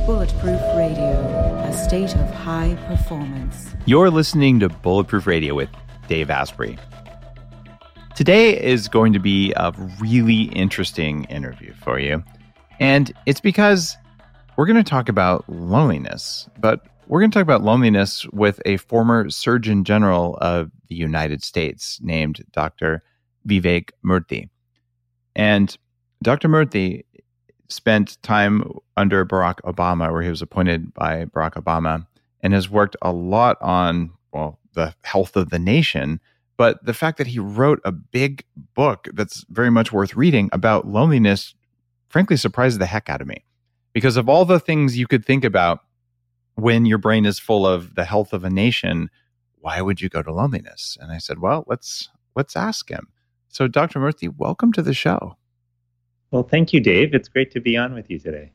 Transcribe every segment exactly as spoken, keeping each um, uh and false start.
Bulletproof Radio, a state of high performance. You're listening to Bulletproof Radio with Dave Asprey. Today is going to be a really interesting interview for you. And it's because we're going to talk about loneliness, but we're going to talk about loneliness with a former Surgeon General of the United States named Doctor Vivek Murthy. And Doctor Murthy spent time under Barack Obama, where he was appointed by Barack Obama, and has worked a lot on, well, the health of the nation. But the fact that he wrote a big book that's very much worth reading about loneliness, frankly, surprised the heck out of me. Because of all the things you could think about when your brain is full of the health of a nation, why would you go to loneliness? And I said, well, let's let's ask him. So Doctor Murthy, welcome to the show. Well, thank you, Dave. It's great to be on with you today.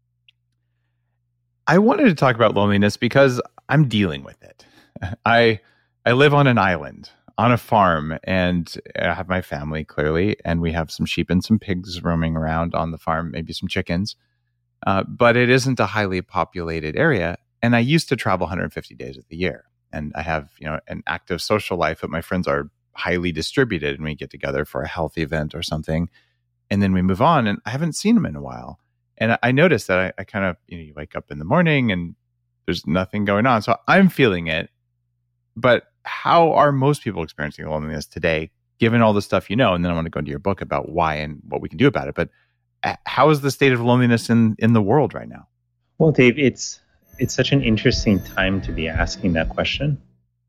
I wanted to talk about loneliness because I'm dealing with it. I I live on an island, on a farm, and I have my family, clearly, and we have some sheep and some pigs roaming around on the farm, maybe some chickens. Uh, but it isn't a highly populated area. And I used to travel one hundred fifty days of the year. And I have, you know, an active social life, but my friends are highly distributed, and we get together for a health event or something. And then we move on, and I haven't seen them in a while. And I noticed that I, I kind of, you know, you wake up in the morning and there's nothing going on. So I'm feeling it. But how are most people experiencing loneliness today, given all the stuff you know? And then I want to go into your book about why and what we can do about it. But how is the state of loneliness in, in the world right now? Well, Dave, it's it's such an interesting time to be asking that question.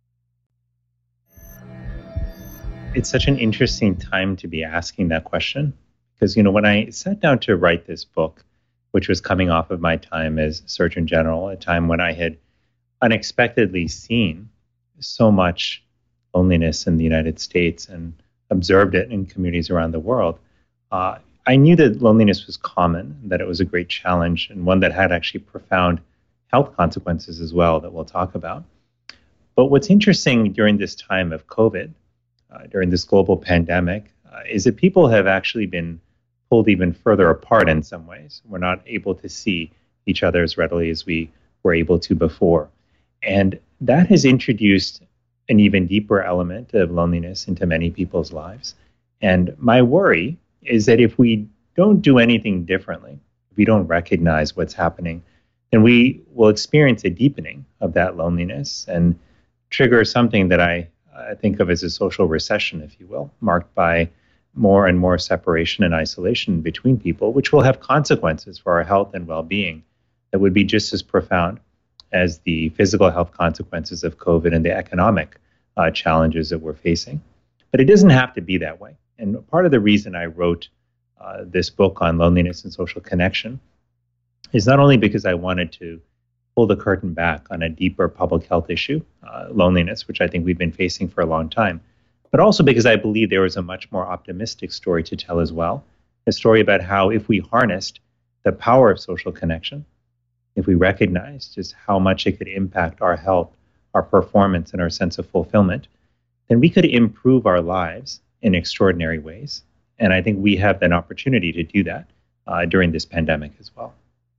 It's such an interesting time to be asking that question. Because, you know, when I sat down to write this book, which was coming off of my time as Surgeon General, a time when I had unexpectedly seen so much loneliness in the United States and observed it in communities around the world, uh, I knew that loneliness was common, that it was a great challenge, and one that had actually profound health consequences as well that we'll talk about. But what's interesting during this time of COVID, uh, during this global pandemic, uh, is that people have actually been pulled even further apart in some ways. We're not able to see each other as readily as we were able to before. And that has introduced an even deeper element of loneliness into many people's lives. And my worry is that if we don't do anything differently, if we don't recognize what's happening, then we will experience a deepening of that loneliness and trigger something that I, I think of as a social recession, if you will, marked by more and more separation and isolation between people, which will have consequences for our health and well-being that would be just as profound as the physical health consequences of COVID and the economic uh, challenges that we're facing. But it doesn't have to be that way. And part of the reason I wrote uh, this book on loneliness and social connection is not only because I wanted to pull the curtain back on a deeper public health issue, uh, loneliness, which I think we've been facing for a long time, but also because I believe there was a much more optimistic story to tell as well, a story about how if we harnessed the power of social connection, if we recognized just how much it could impact our health, our performance, and our sense of fulfillment, then we could improve our lives in extraordinary ways. And I think we have an opportunity to do that uh, during this pandemic as well.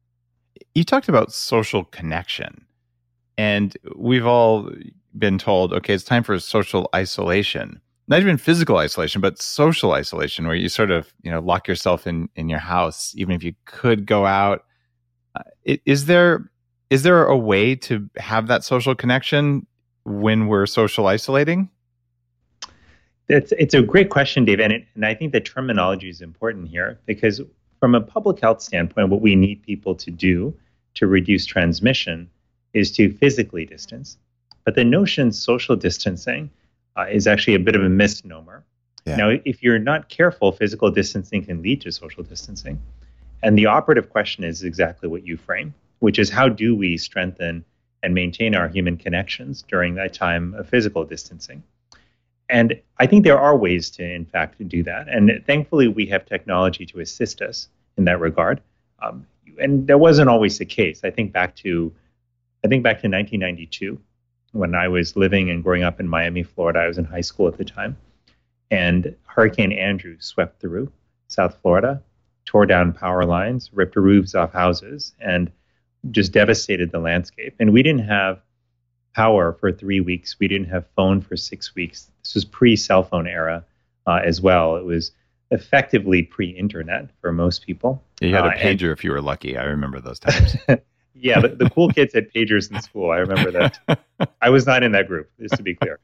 You talked about social connection, and we've all been told, okay, it's time for social isolation. Not even physical isolation, but social isolation, where you sort of, you know, lock yourself in, in your house, even if you could go out. Uh, is there is there a way to have that social connection when we're social isolating? It's, it's a great question, Dave. And, it, and I think the terminology is important here, because from a public health standpoint, what we need people to do to reduce transmission is to physically distance. But the notion social distancing uh, is actually a bit of a misnomer. Yeah. Now, if you're not careful, physical distancing can lead to social distancing. And the operative question is exactly what you frame, which is how do we strengthen and maintain our human connections during that time of physical distancing? And I think there are ways to, in fact, do that. And thankfully, we have technology to assist us in that regard. Um, and that wasn't always the case. I think back to, I think back to nineteen ninety-two, when I was living and growing up in Miami, Florida. I was in high school at the time. And Hurricane Andrew swept through South Florida, tore down power lines, ripped roofs off houses. And just devastated the landscape. And we didn't have power for three weeks. We didn't have phone for six weeks. This was pre-cell phone era uh, as well. It was effectively pre-internet for most people. You had a uh, pager and, if you were lucky. I remember those times. yeah, the, the cool kids had pagers in school. I remember that. I was not in that group, just to be clear.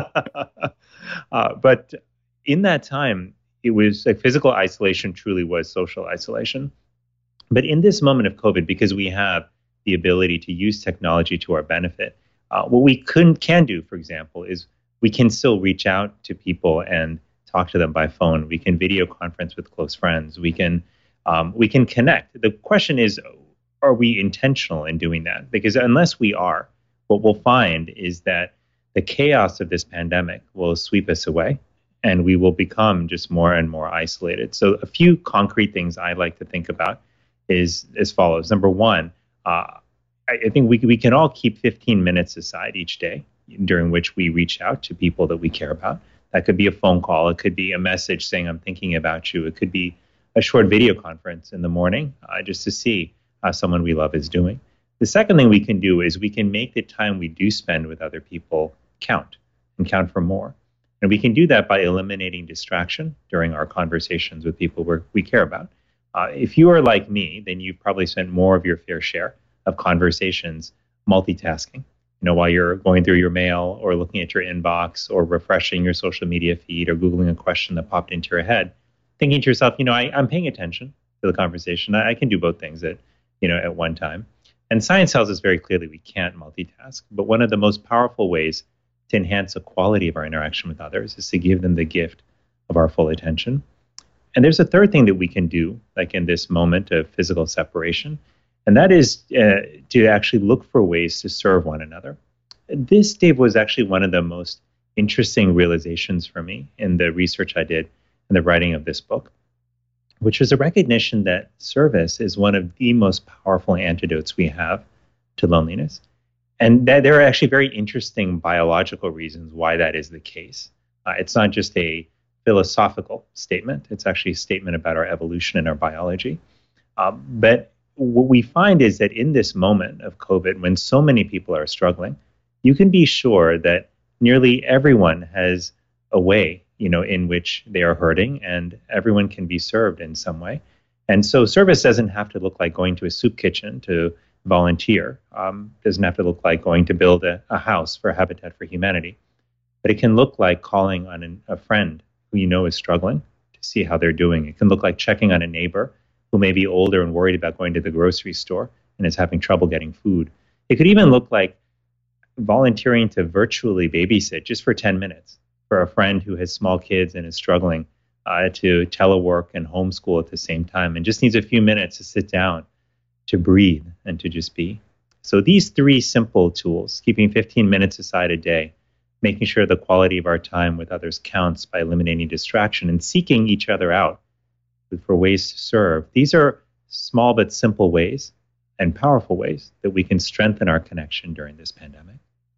uh, but in that time, it was like physical isolation truly was social isolation. But in this moment of COVID, because we have the ability to use technology to our benefit, uh, what we couldn't can do, for example, is we can still reach out to people and talk to them by phone. We can video conference with close friends. We can um, we can connect. The question is, are we intentional in doing that? Because unless we are, what we'll find is that the chaos of this pandemic will sweep us away, and we will become just more and more isolated. So a few concrete things I like to think about is as follows. Number one, uh, I, I think we we can all keep fifteen minutes aside each day during which we reach out to people that we care about. That could be a phone call. It could be a message saying, I'm thinking about you. It could be a short video conference in the morning uh, just to see how someone we love is doing. The second thing we can do is we can make the time we do spend with other people count and count for more. And we can do that by eliminating distraction during our conversations with people we're, we care about. Uh, if you are like me, then you've probably spent more of your fair share of conversations multitasking. You know, while you're going through your mail or looking at your inbox or refreshing your social media feed or Googling a question that popped into your head, thinking to yourself, you know, I, I'm paying attention to the conversation. I, I can do both things at, you know, at one time. And science tells us very clearly we can't multitask. But one of the most powerful ways to enhance the quality of our interaction with others is to give them the gift of our full attention. And there's a third thing that we can do, like in this moment of physical separation, and that is uh, to actually look for ways to serve one another. This, Dave, was actually one of the most interesting realizations for me in the research I did in the writing of this book, which was a recognition that service is one of the most powerful antidotes we have to loneliness. And that there are actually very interesting biological reasons why that is the case. Uh, it's not just a philosophical statement. It's actually a statement about our evolution and our biology. Um, but what we find is that in this moment of COVID, when so many people are struggling, you can be sure that nearly everyone has a way, you know, in which they are hurting, and everyone can be served in some way. And so service doesn't have to look like going to a soup kitchen to volunteer. Um, doesn't have to look like going to build a, a house for Habitat for Humanity. But it can look like calling on an, a friend who you know is struggling to see how they're doing. It can look like checking on a neighbor who may be older and worried about going to the grocery store and is having trouble getting food. It could even look like volunteering to virtually babysit just for ten minutes for a friend who has small kids and is struggling uh, to telework and homeschool at the same time and just needs a few minutes to sit down, to breathe, and to just be. So these three simple tools, keeping fifteen minutes aside a day, making sure the quality of our time with others counts by eliminating distraction, and seeking each other out for ways to serve. These are small but simple ways and powerful ways that we can strengthen our connection during this pandemic.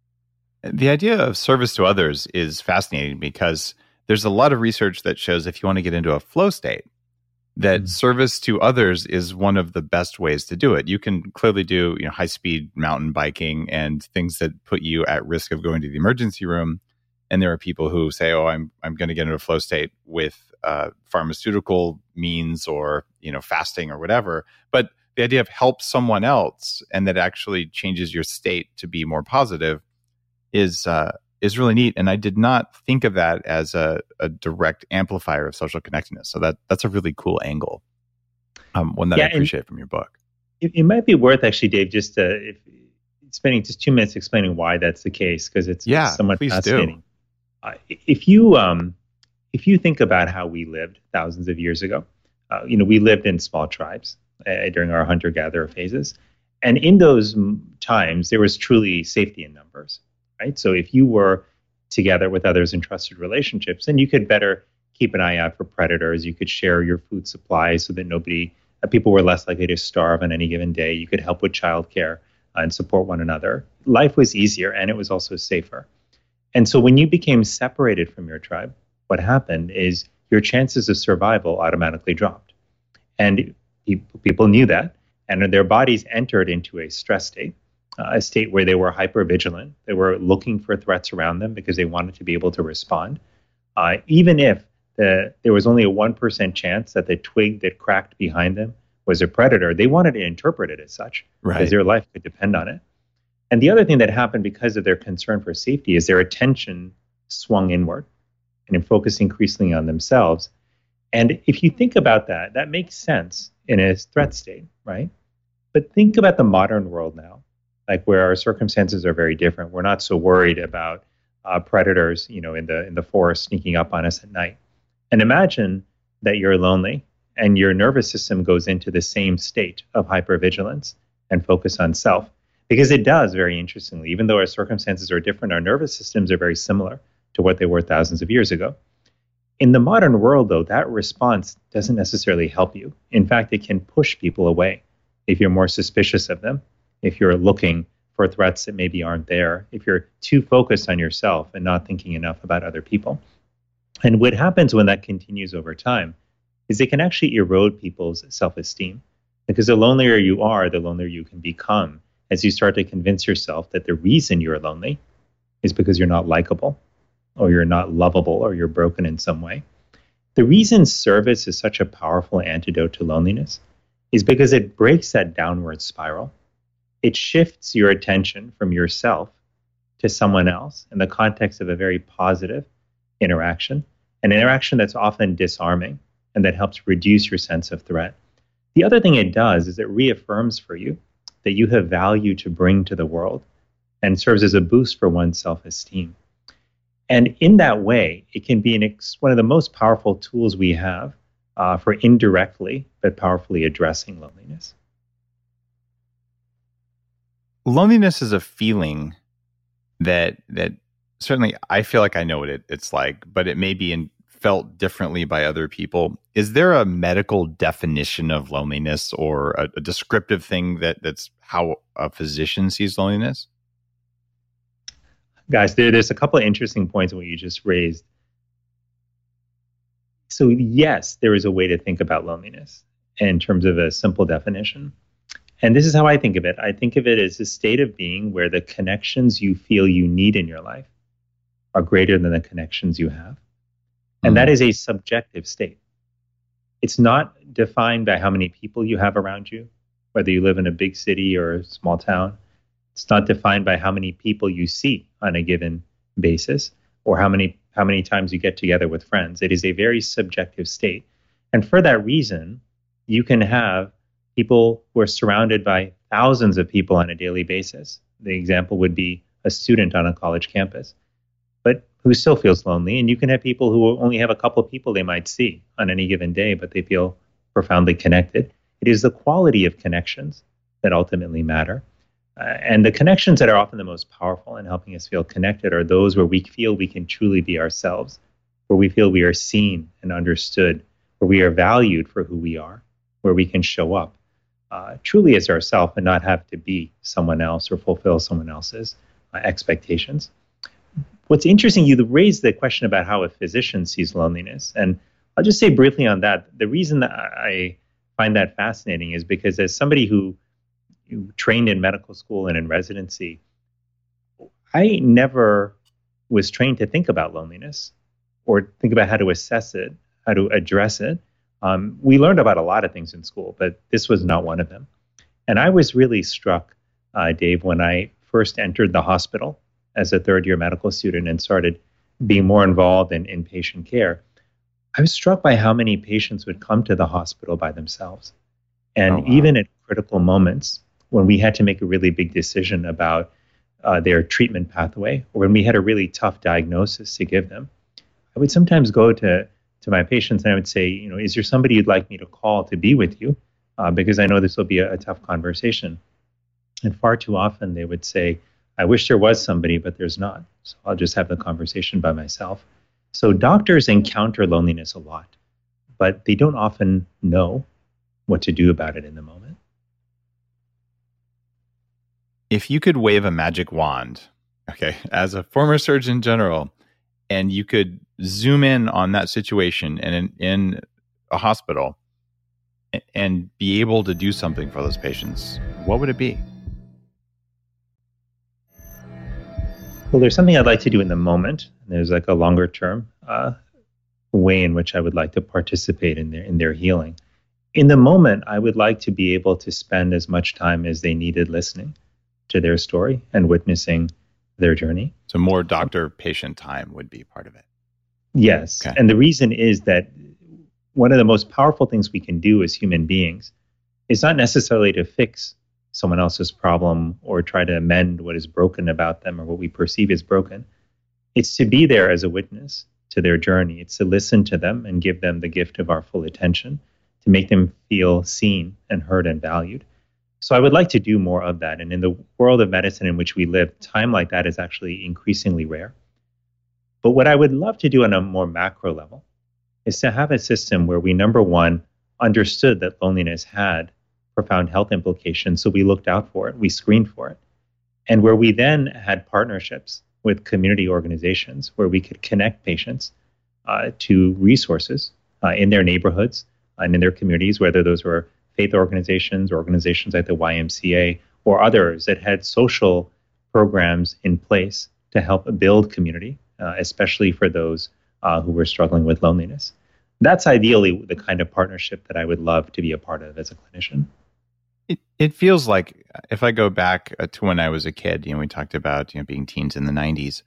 The idea of service to others is fascinating because there's a lot of research that shows if you want to get into a flow state, that mm-hmm. service to others is one of the best ways to do it. You can clearly do, you know, high-speed mountain biking and things that put you at risk of going to the emergency room. And there are people who say, "Oh, I'm I'm going to get into a flow state with uh, pharmaceutical means, or you know, fasting or whatever." But the idea of help someone else and that actually changes your state to be more positive is uh, is really neat. And I did not think of that as a, a direct amplifier of social connectedness. So that that's a really cool angle, um, one that yeah, I appreciate from your book. It, it might be worth actually, Dave, just uh, if, spending just two minutes explaining why that's the case, because it's, yeah, it's somewhat please fascinating. Do. Uh, if you um, if you think about how we lived thousands of years ago, uh, you know, we lived in small tribes uh, during our hunter-gatherer phases, and in those times there was truly safety in numbers, right? So if you were together with others in trusted relationships, then you could better keep an eye out for predators. You could share your food supply so that nobody, uh, people were less likely to starve on any given day. You could help with childcare uh, and support one another. Life was easier, and it was also safer. And so when you became separated from your tribe, what happened is your chances of survival automatically dropped. And people knew that. and their bodies entered into a stress state, uh, a state where they were hypervigilant. They were looking for threats around them because they wanted to be able to respond. Uh, even if the, there was only a one percent chance that the twig that cracked behind them was a predator, they wanted to interpret it as such, right, because their life could depend on it. And the other thing that happened because of their concern for safety is their attention swung inward and in focused increasingly on themselves. And if you think about that, that makes sense in a threat state, right? But think about the modern world now, like where our circumstances are very different. We're not so worried about uh, predators, you know, in the in the forest sneaking up on us at night. And imagine that you're lonely and your nervous system goes into the same state of hypervigilance and focus on self. Because it does, very interestingly, even though our circumstances are different, our nervous systems are very similar to what they were thousands of years ago. In the modern world, though, that response doesn't necessarily help you. In fact, it can push people away if you're more suspicious of them, if you're looking for threats that maybe aren't there, if you're too focused on yourself and not thinking enough about other people. And what happens when that continues over time is it can actually erode people's self-esteem. Because the lonelier you are, the lonelier you can become as you start to convince yourself that the reason you're lonely is because you're not likable, or you're not lovable, or you're broken in some way. The reason service is such a powerful antidote to loneliness is because it breaks that downward spiral. It shifts your attention from yourself to someone else in the context of a very positive interaction, an interaction that's often disarming and that helps reduce your sense of threat. The other thing it does is it reaffirms for you that you have value to bring to the world and serves as a boost for one's self-esteem. And in that way, it can be an ex- one of the most powerful tools we have uh, for indirectly but powerfully addressing loneliness. Loneliness is a feeling that that certainly I feel like I know what it, it's like, but it may be in, felt differently by other people. Is there a medical definition of loneliness or a, a descriptive thing that that's how a physician sees loneliness? Guys, there, there's a couple of interesting points in what you just raised. So yes, there is a way to think about loneliness in terms of a simple definition. And this is how I think of it. I think of it as a state of being where the connections you feel you need in your life are greater than the connections you have. And mm. that is a subjective state. It's not defined by how many people you have around you, whether you live in a big city or a small town. It's not defined by how many people you see on a given basis or how many how many times you get together with friends. It is a very subjective state. And for that reason, you can have people who are surrounded by thousands of people on a daily basis. The example would be a student on a college campus, but who still feels lonely. And you can have people who only have a couple of people they might see on any given day, but they feel profoundly connected. It is the quality of connections that ultimately matter. Uh, and the connections that are often the most powerful in helping us feel connected are those where we feel we can truly be ourselves, where we feel we are seen and understood, where we are valued for who we are, where we can show up uh, truly as ourselves and not have to be someone else or fulfill someone else's uh, expectations. What's interesting, you raised the question about how a physician sees loneliness. And I'll just say briefly on that, the reason that I find that fascinating is because as somebody who who trained in medical school and in residency, I never was trained to think about loneliness or think about how to assess it, how to address it. Um, we learned about a lot of things in school, but this was not one of them. And I was really struck, uh, Dave, when I first entered the hospital as a third year medical student and started being more involved in inpatient care. I was struck by how many patients would come to the hospital by themselves. And oh, wow. even at critical moments, when we had to make a really big decision about uh, their treatment pathway, or when we had a really tough diagnosis to give them, I would sometimes go to, to my patients and I would say, you know, is there somebody you'd like me to call to be with you? Uh, because I know this will be a, a tough conversation. And far too often they would say, I wish there was somebody, but there's not. So I'll just have the conversation by myself. So doctors encounter loneliness a lot, but they don't often know what to do about it in the moment. If you could wave a magic wand, okay, as a former Surgeon General, and you could zoom in on that situation and in, in a hospital, and be able to do something for those patients, what would it be? Well, there's something I'd like to do in the moment. There's like a longer term uh, way in which I would like to participate in their in their healing. In the moment, I would like to be able to spend as much time as they needed listening to their story and witnessing their journey. So more doctor-patient time would be part of it. Yes. Okay. And the reason is that one of the most powerful things we can do as human beings is not necessarily to fix someone else's problem or try to amend what is broken about them or what we perceive as broken. It's to be there as a witness to their journey. It's to listen to them and give them the gift of our full attention, to make them feel seen and heard and valued. So I would like to do more of that. And in the world of medicine in which we live, time like that is actually increasingly rare. But what I would love to do on a more macro level is to have a system where we, number one, understood that loneliness had profound health implications, so we looked out for it, we screened for it, and where we then had partnerships with community organizations where we could connect patients uh, to resources uh, in their neighborhoods and in their communities, whether those were faith organizations, organizations like the Y M C A, or others that had social programs in place to help build community, uh, especially for those uh, who were struggling with loneliness. That's ideally the kind of partnership that I would love to be a part of as a clinician. It it feels like, if I go back to when I was a kid, you know, we talked about, you know, being teens in the nineties,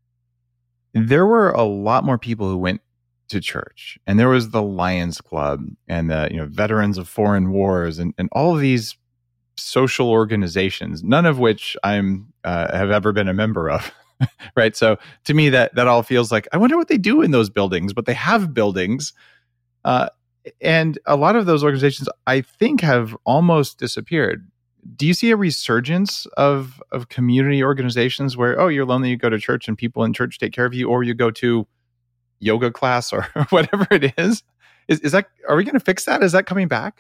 there were a lot more people who went to church, and there was the Lions Club and the, you know, Veterans of Foreign Wars and, and all of these social organizations, none of which I'm uh, have ever been a member of. Right. So to me, that that all feels like, I wonder what they do in those buildings, but they have buildings. Uh, and a lot of those organizations, I think, have almost disappeared. Do you see a resurgence of of community organizations where, oh, you're lonely, you go to church and people in church take care of you, or you go to yoga class or whatever it is? Is, is that, are we going to fix that? Is that coming back?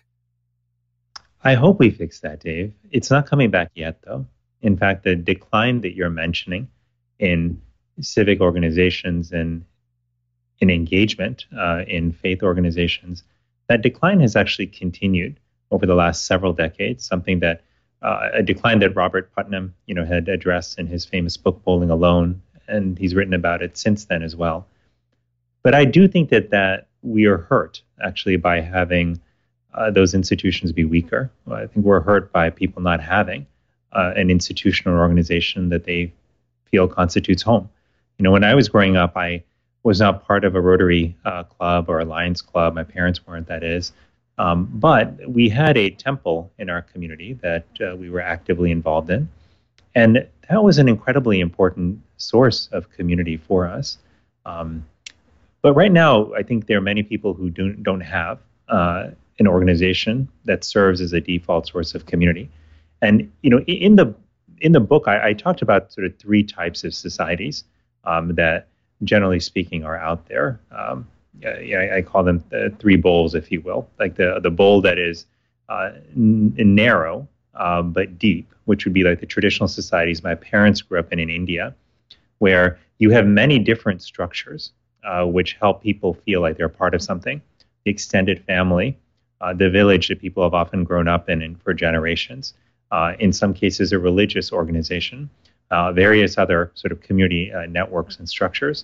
I hope we fix that, Dave. It's not coming back yet, though. In fact, the decline that you're mentioning in civic organizations and in engagement uh, in faith organizations, that decline has actually continued over the last several decades, something that uh, a decline that Robert Putnam, you know, had addressed in his famous book, Bowling Alone, and he's written about it since then as well. But I do think that, that we are hurt, actually, by having uh, those institutions be weaker. I think we're hurt by people not having uh, an institution or organization that they feel constitutes home. You know, when I was growing up, I was not part of a Rotary uh, club or a Lions club. My parents weren't, that is. Um, but we had a temple in our community that uh, we were actively involved in. And that was an incredibly important source of community for us. Um, but right now, I think there are many people who do, don't have uh, an organization that serves as a default source of community. And, you know, in the in the book, I, I talked about sort of three types of societies um, that, generally speaking, are out there. Um, yeah, I call them the three bowls, if you will, like the the bowl that is uh, n- narrow uh, but deep, which would be like the traditional societies my parents grew up in in India, where you have many different structures uh, which help people feel like they're part of something. The extended family, uh, the village that people have often grown up in, and for generations. Uh, in some cases, a religious organization, uh, various other sort of community uh, networks and structures.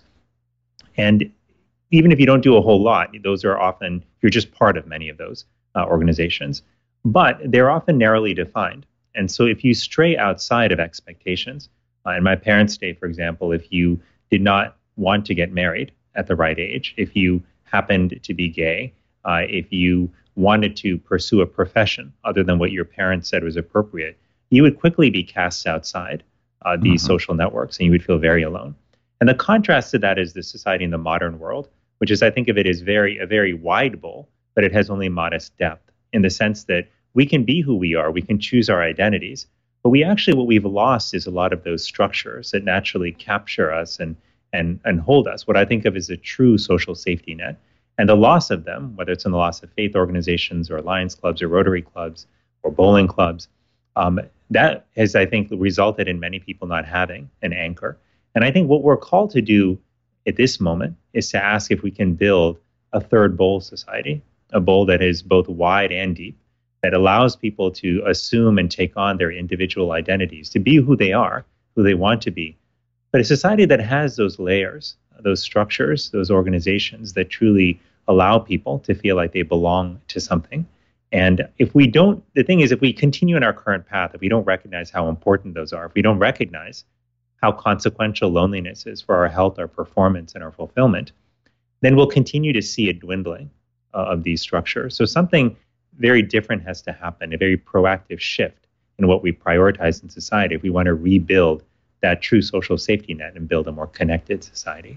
And even if you don't do a whole lot, those are often, you're just part of many of those uh, organizations. But they're often narrowly defined. And so if you stray outside of expectations, uh, in my parents' day, for example, if you did not want to get married at the right age, if you happened to be gay, uh, if you wanted to pursue a profession other than what your parents said was appropriate, you would quickly be cast outside uh, these mm-hmm. social networks, and you would feel very alone. And the contrast to that is the society in the modern world, which is, I think of it as very a very wide bowl, but it has only modest depth, in the sense that we can be who we are, we can choose our identities, but we actually, what we've lost is a lot of those structures that naturally capture us and and and hold us, what I think of as a true social safety net. And the loss of them, whether it's in the loss of faith organizations or Lions clubs or Rotary clubs or bowling clubs, um, that has, I think, resulted in many people not having an anchor. And I think what we're called to do at this moment is to ask if we can build a third bowl society, a bowl that is both wide and deep, that allows people to assume and take on their individual identities, to be who they are, who they want to be. But a society that has those layers, those structures, those organizations that truly allow people to feel like they belong to something. And if we don't, the thing is, if we continue in our current path, if we don't recognize how important those are, if we don't recognize how consequential loneliness is for our health, our performance, and our fulfillment, then we'll continue to see a dwindling uh, of these structures. So something very different has to happen, a very proactive shift in what we prioritize in society if we want to rebuild that true social safety net and build a more connected society.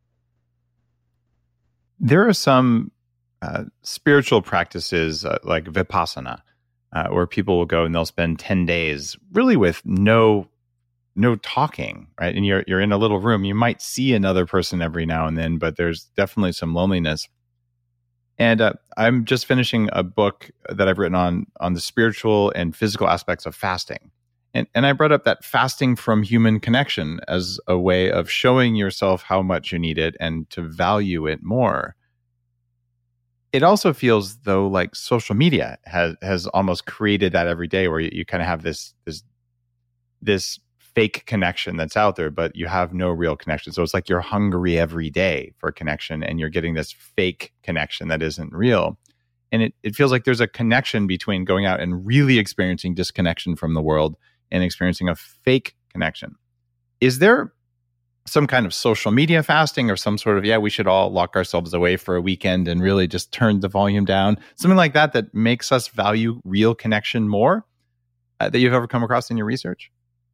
There are some uh, spiritual practices uh, like Vipassana, uh, where people will go and they'll spend ten days really with no no talking, right? And you're you're in a little room. You might see another person every now and then, but there's definitely some loneliness. And uh, I'm just finishing a book that I've written on on the spiritual and physical aspects of fasting. And and I brought up that fasting from human connection as a way of showing yourself how much you need it and to value it more. It also feels though like social media has has almost created that every day, where you, you kind of have this this this fake connection that's out there, but you have no real connection. So it's like you're hungry every day for connection, and you're getting this fake connection that isn't real. And it, it feels like there's a connection between going out and really experiencing disconnection from the world and experiencing a fake connection. Is there some kind of social media fasting or some sort of, yeah, we should all lock ourselves away for a weekend and really just turn the volume down, something like that that makes us value real connection more, uh, that you've ever come across in your research?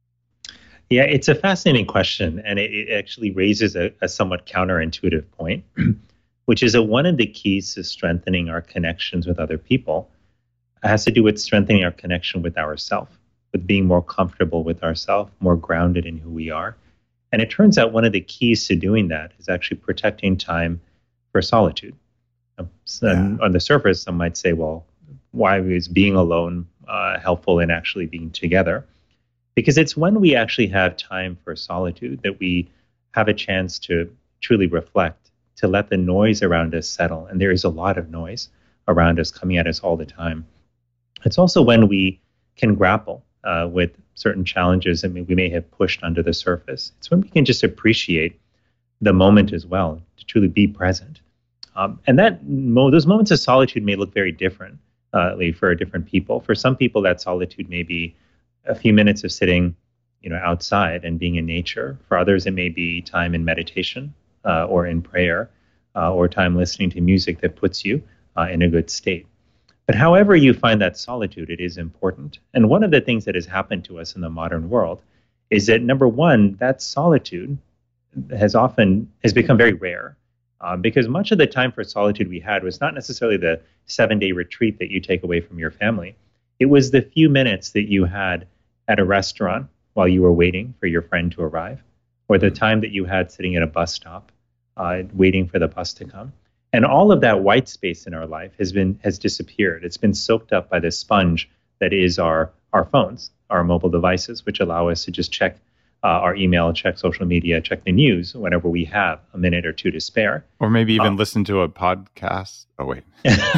Yeah, it's a fascinating question, and it, it actually raises a, a somewhat counterintuitive point, which is that one of the keys to strengthening our connections with other people has to do with strengthening our connection with ourselves, with being more comfortable with ourselves, more grounded in who we are. And it turns out one of the keys to doing that is actually protecting time for solitude. Um, so yeah. On the surface, some might say, well, why is being alone uh, helpful in actually being together? Because it's when we actually have time for solitude that we have a chance to truly reflect, to let the noise around us settle. And there is a lot of noise around us coming at us all the time. It's also when we can grapple uh, with certain challenges that we may have pushed under the surface. It's when we can just appreciate the moment as well, to truly be present. Um, and that mo- those moments of solitude may look very different uh, for different people. For some people, that solitude may be a few minutes of sitting, you know, outside and being in nature. For others, it may be time in meditation uh, or in prayer uh, or time listening to music that puts you uh, in a good state. But however you find that solitude, it is important. And one of the things that has happened to us in the modern world is that, number one, that solitude has often has become very rare uh, because much of the time for solitude we had was not necessarily the seven-day retreat that you take away from your family. It was the few minutes that you had at a restaurant while you were waiting for your friend to arrive, or the time that you had sitting at a bus stop uh, waiting for the bus to come. And all of that white space in our life has been has disappeared. It's been soaked up by the sponge that is our our phones, our mobile devices, which allow us to just check uh, our email, check social media, check the news whenever we have a minute or two to spare. Or maybe even um, listen to a podcast. Oh, wait.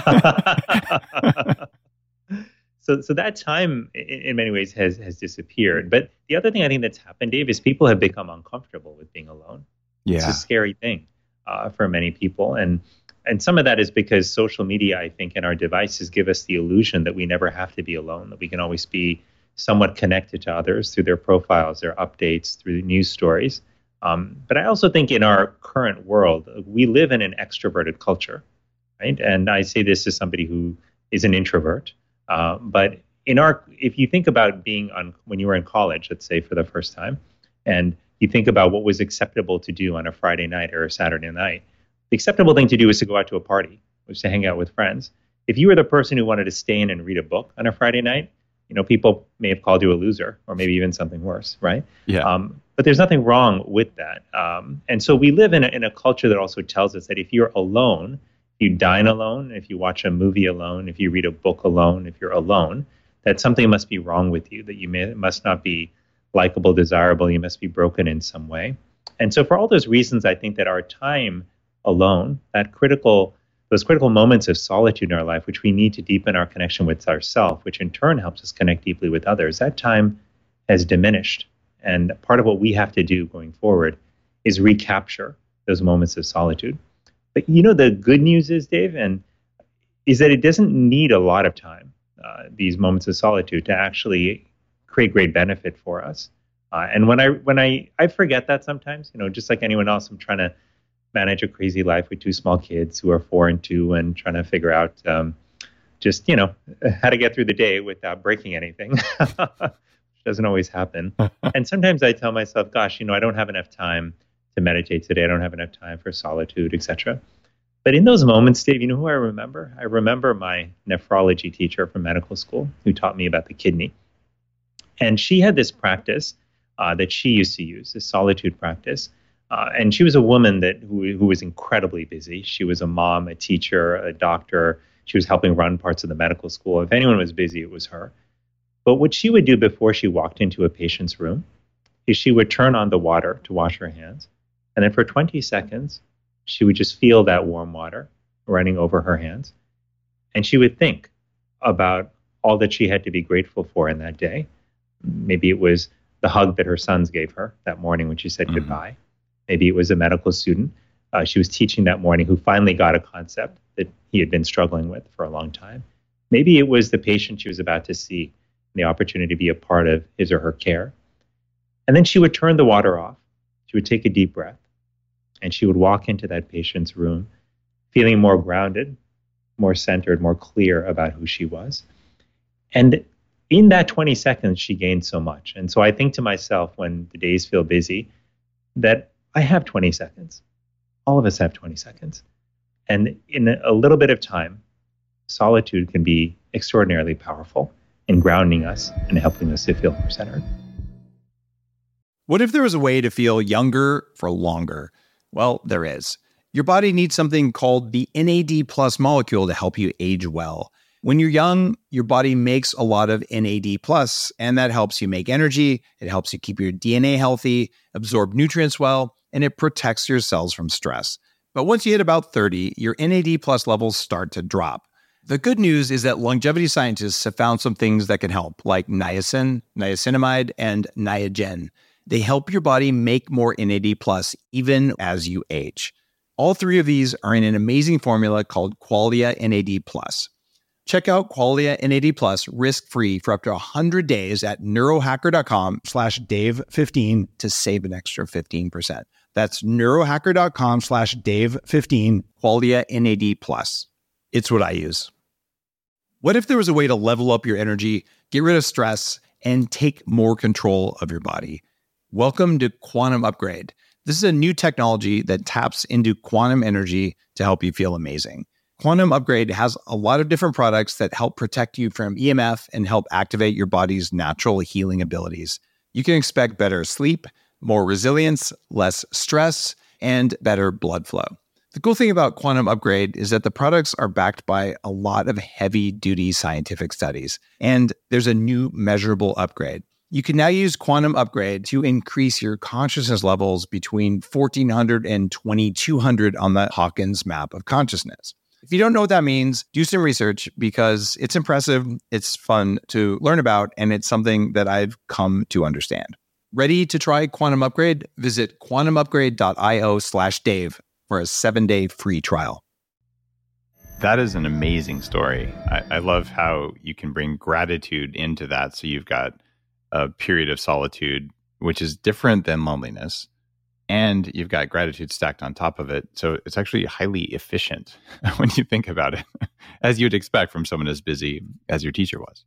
so so that time, in, in many ways, has has disappeared. But the other thing I think that's happened, Dave, is people have become uncomfortable with being alone. Yeah. It's a scary thing uh, for many people. And And some of that is because social media, I think, and our devices give us the illusion that we never have to be alone, that we can always be somewhat connected to others through their profiles, their updates, through news stories. Um, but I also think in our current world, we live in an extroverted culture, right? And I say this as somebody who is an introvert. Uh, but in our, if you think about being on, when you were in college, let's say for the first time, and you think about what was acceptable to do on a Friday night or a Saturday night, the acceptable thing to do is to go out to a party, which is to hang out with friends. If you were the person who wanted to stay in and read a book on a Friday night, you know, people may have called you a loser or maybe even something worse, right? Yeah. Um, but there's nothing wrong with that. Um, and so we live in a, in a culture that also tells us that if you're alone, if you dine alone, if you watch a movie alone, if you read a book alone, if you're alone, that something must be wrong with you, that you may, must not be likable, desirable, you must be broken in some way. And so for all those reasons, I think that our time alone, that critical those critical moments of solitude in our life, which we need to deepen our connection with ourselves, which in turn helps us connect deeply with others, that time has diminished. And part of what we have to do going forward is recapture those moments of solitude. But you know, the good news is, Dave, and is that it doesn't need a lot of time, uh, these moments of solitude, to actually create great benefit for us. Uh, and when I when I I forget that sometimes, you know, just like anyone else, I'm trying to manage a crazy life with two small kids who are four and two, and trying to figure out um, just, you know, how to get through the day without breaking anything, which doesn't always happen. And sometimes I tell myself, gosh, you know, I don't have enough time to meditate today. I don't have enough time for solitude, et cetera. But in those moments, Dave, you know who I remember? I remember my nephrology teacher from medical school who taught me about the kidney. And she had this practice uh, that she used to use, this solitude practice. Uh, and she was a woman that who, who was incredibly busy. She was a mom, a teacher, a doctor. She was helping run parts of the medical school. If anyone was busy, it was her. But what she would do before she walked into a patient's room is she would turn on the water to wash her hands. And then for twenty seconds, she would just feel that warm water running over her hands. And she would think about all that she had to be grateful for in that day. Maybe it was the hug that her sons gave her that morning when she said mm-hmm. goodbye. Maybe it was a medical student uh, she was teaching that morning who finally got a concept that he had been struggling with for a long time. Maybe it was the patient she was about to see and the opportunity to be a part of his or her care. And then she would turn the water off. She would take a deep breath, and she would walk into that patient's room feeling more grounded, more centered, more clear about who she was. And in that twenty seconds, she gained so much. And so I think to myself, when the days feel busy, that I have twenty seconds. All of us have twenty seconds. And in a little bit of time, solitude can be extraordinarily powerful in grounding us and helping us to feel more centered. What if there was a way to feel younger for longer? Well, there is. Your body needs something called the N A D plus molecule to help you age well. When you're young, your body makes a lot of N A D plus, and that helps you make energy. It helps you keep your D N A healthy, absorb nutrients well, and it protects your cells from stress. But once you hit about thirty, your N A D plus levels start to drop. The good news is that longevity scientists have found some things that can help, like niacin, niacinamide, and Niagen. They help your body make more N A D plus even as you age. All three of these are in an amazing formula called Qualia N A D plus. Check out Qualia N A D plus risk-free for up to one hundred days at neurohacker.com slash Dave fifteen to save an extra fifteen percent. That's neurohacker.com slash Dave fifteen, Qualia N A D plus. It's what I use. What if there was a way to level up your energy, get rid of stress, and take more control of your body? Welcome to Quantum Upgrade. This is a new technology that taps into quantum energy to help you feel amazing. Quantum Upgrade has a lot of different products that help protect you from E M F and help activate your body's natural healing abilities. You can expect better sleep, more resilience, less stress, and better blood flow. The cool thing about Quantum Upgrade is that the products are backed by a lot of heavy-duty scientific studies, and there's a new measurable upgrade. You can now use Quantum Upgrade to increase your consciousness levels between fourteen hundred and twenty-two hundred on the Hawkins map of consciousness. If you don't know what that means, do some research because it's impressive, it's fun to learn about, and it's something that I've come to understand. Ready to try Quantum Upgrade? Visit quantumupgrade.io slash Dave for a seven-day free trial. That is an amazing story. I, I love how you can bring gratitude into that. So you've got a period of solitude, which is different than loneliness. And you've got gratitude stacked on top of it. So it's actually highly efficient when you think about it, as you'd expect from someone as busy as your teacher was.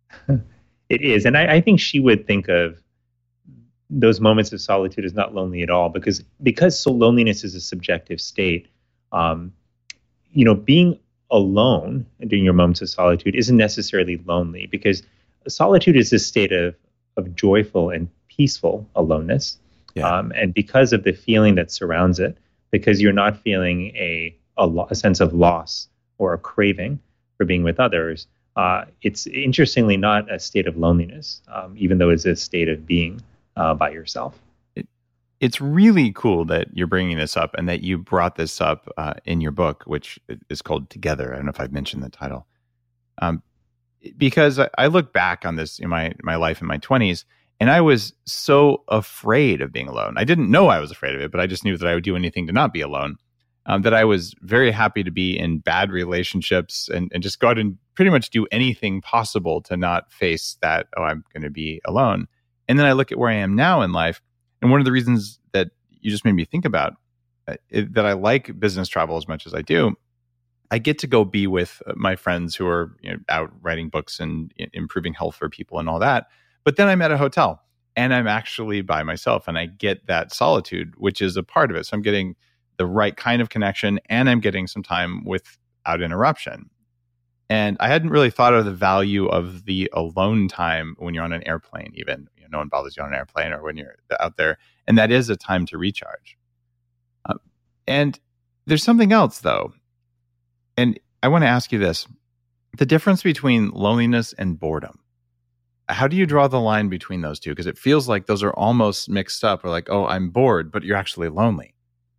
It is. And I, I think she would think of those moments of solitude as not lonely at all, because because so loneliness is a subjective state. Um, you know, being alone during your moments of solitude isn't necessarily lonely, because solitude is a state of, of joyful and peaceful aloneness. Yeah. Um, and because of the feeling that surrounds it, because you're not feeling a, a, lo- a sense of loss or a craving for being with others, uh, it's interestingly not a state of loneliness, um, even though it's a state of being uh, by yourself. It, it's really cool that you're bringing this up and that you brought this up uh, in your book, which is called Together. I don't know if I've mentioned the title. Um, because I, I look back on this in my, my life in my twenties, and I was so afraid of being alone. I didn't know I was afraid of it, but I just knew that I would do anything to not be alone. Um, that I was very happy to be in bad relationships and, and just go out and pretty much do anything possible to not face that, oh, I'm going to be alone. And then I look at where I am now in life. And one of the reasons that you just made me think about uh, it, that I like business travel as much as I do, I get to go be with my friends who are, you know, out writing books and i- improving health for people and all that. But then I'm at a hotel and I'm actually by myself, and I get that solitude, which is a part of it. So I'm getting the right kind of connection, and I'm getting some time without interruption. And I hadn't really thought of the value of the alone time when you're on an airplane, even. You know, no one bothers you on an airplane or when you're out there. And that is a time to recharge. Uh, and there's something else, though. And I want to ask you this. The difference between loneliness and boredom. How do you draw the line between those two? Because it feels like those are almost mixed up. Or like, oh, I'm bored, but you're actually lonely.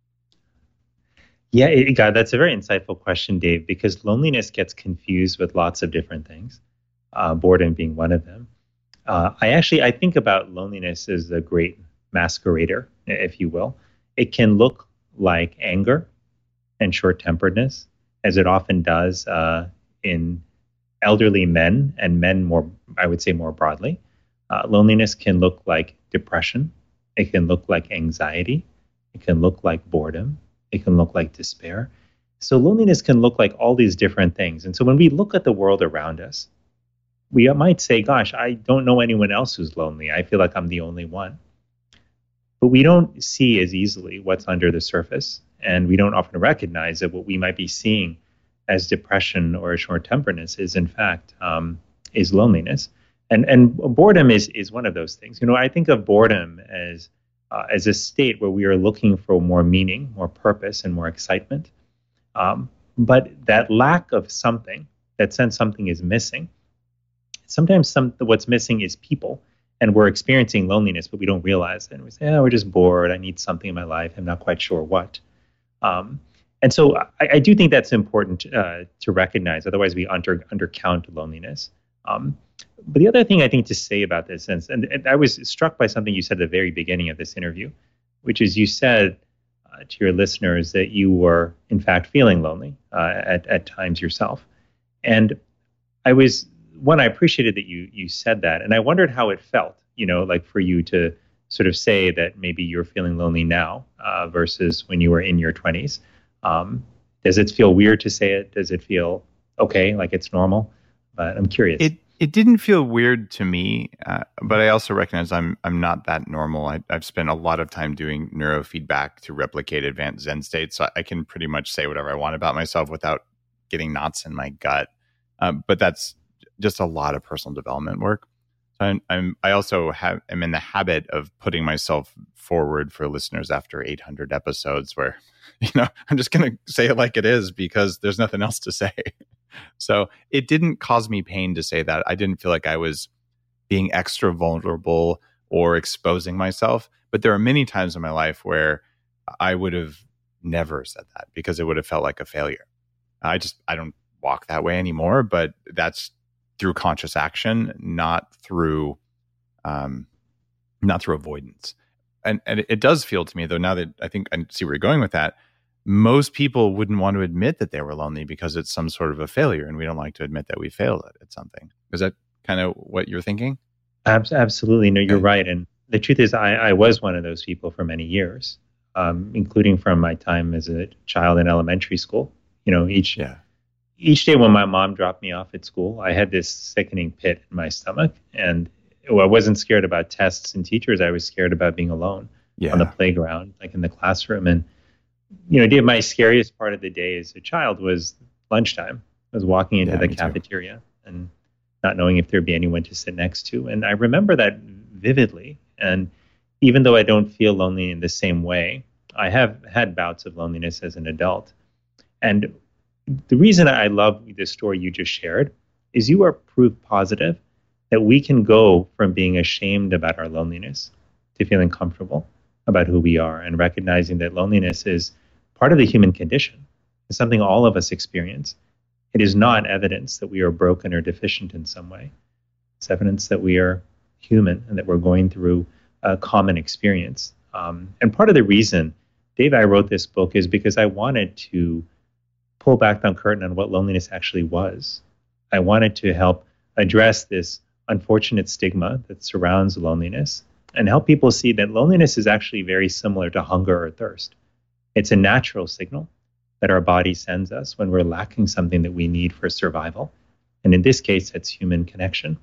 Yeah, it, God, that's a very insightful question, Dave, because loneliness gets confused with lots of different things, uh, boredom being one of them. Uh, I actually, I think about loneliness as a great masquerader, if you will. It can look like anger and short-temperedness, as it often does uh, in elderly men and men more, I would say more broadly. Uh, loneliness can look like depression. It can look like anxiety. It can look like boredom. It can look like despair. So loneliness can look like all these different things. And so when we look at the world around us, we might say, gosh, I don't know anyone else who's lonely. I feel like I'm the only one. But we don't see as easily what's under the surface. And we don't often recognize that what we might be seeing as depression or short-temperedness is, in fact, um, is loneliness. And and boredom is is one of those things. You know, I think of boredom as Uh, as a state where we are looking for more meaning, more purpose, and more excitement. Um, but that lack of something, that sense something is missing, sometimes some, what's missing is people, and we're experiencing loneliness, but we don't realize it. And we say, oh, we're just bored. I need something in my life. I'm not quite sure what. Um, and so I, I do think that's important uh, to recognize. Otherwise, we under undercount loneliness. Um, But the other thing I think to say about this, and, and, and I was struck by something you said at the very beginning of this interview, which is you said uh, to your listeners that you were, in fact, feeling lonely uh, at, at times yourself. And I was, one, I appreciated that you you said that. And I wondered how it felt, you know, like for you to sort of say that maybe you're feeling lonely now uh, versus when you were in your twenties. Um, does it feel weird to say it? Does it feel okay, like it's normal? But I'm curious. It it didn't feel weird to me, uh, but I also recognize I'm I'm not that normal. I, I've spent a lot of time doing neurofeedback to replicate advanced Zen states, so I can pretty much say whatever I want about myself without getting knots in my gut. Um, but that's just a lot of personal development work. So I'm, I'm I also have am in the habit of putting myself forward for listeners after eight hundred episodes, where you know I'm just going to say it like it is because there's nothing else to say. So it didn't cause me pain to say that. I didn't feel like I was being extra vulnerable or exposing myself. But there are many times in my life where I would have never said that because it would have felt like a failure. I just, I don't walk that way anymore, but that's through conscious action, not through, um, not through avoidance. And, and it does feel to me, though, now that I think I see where you're going with that, most people wouldn't want to admit that they were lonely because it's some sort of a failure, and we don't like to admit that we failed at, at something. Is that kind of what you're thinking? Absolutely. No, you're right. And the truth is, I, I was one of those people for many years, um, including from my time as a child in elementary school. You know, each yeah. each day when my mom dropped me off at school, I had this sickening pit in my stomach. And well, I wasn't scared about tests and teachers. I was scared about being alone yeah. on the playground, like in the classroom. And you know, my scariest part of the day as a child was lunchtime. I was walking into yeah, the cafeteria too. And not knowing if there'd be anyone to sit next to. And I remember that vividly. And even though I don't feel lonely in the same way, I have had bouts of loneliness as an adult. And the reason I love this story you just shared is you are proof positive that we can go from being ashamed about our loneliness to feeling comfortable, about who we are and recognizing that loneliness is part of the human condition. It's something all of us experience. It is not evidence that we are broken or deficient in some way. It's evidence that we are human and that we're going through a common experience. Um, and part of the reason, Dave, I wrote this book is because I wanted to pull back the curtain on what loneliness actually was. I wanted to help address this unfortunate stigma that surrounds loneliness and help people see that loneliness is actually very similar to hunger or thirst. It's a natural signal that our body sends us when we're lacking something that we need for survival. And in this case, it's human connection.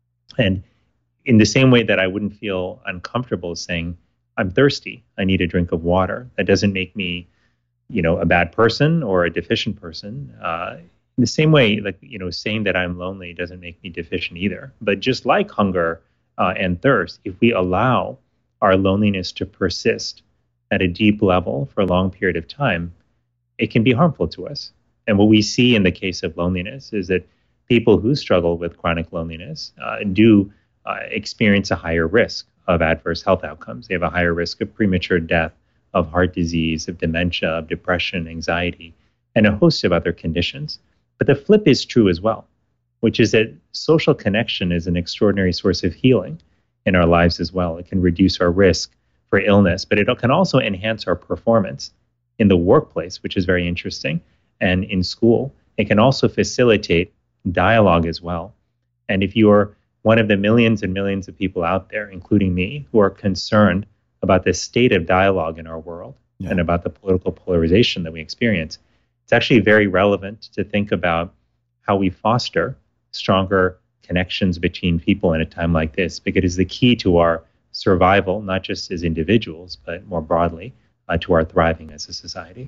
And in the same way that I wouldn't feel uncomfortable saying, I'm thirsty, I need a drink of water, that doesn't make me, you know, a bad person or a deficient person. Uh, in the same way, like, you know, saying that I'm lonely doesn't make me deficient either. But just like hunger uh, and thirst, if we allow our loneliness to persist at a deep level for a long period of time, it can be harmful to us. And what we see in the case of loneliness is that people who struggle with chronic loneliness uh, do uh, experience a higher risk of adverse health outcomes. They have a higher risk of premature death, of heart disease, of dementia, of depression, anxiety, and a host of other conditions. But the flip is true as well, which is that social connection is an extraordinary source of healing in our lives as well. It can reduce our risk for illness, but it can also enhance our performance in the workplace, which is very interesting, and in school. It can also facilitate dialogue as well. And if you're one of the millions and millions of people out there, including me, who are concerned about the state of dialogue in our world yeah. and about the political polarization that we experience, it's actually very relevant to think about how we foster stronger connections between people in a time like this, because it is the key to our survival, not just as individuals, but more broadly, uh, to our thriving as a society.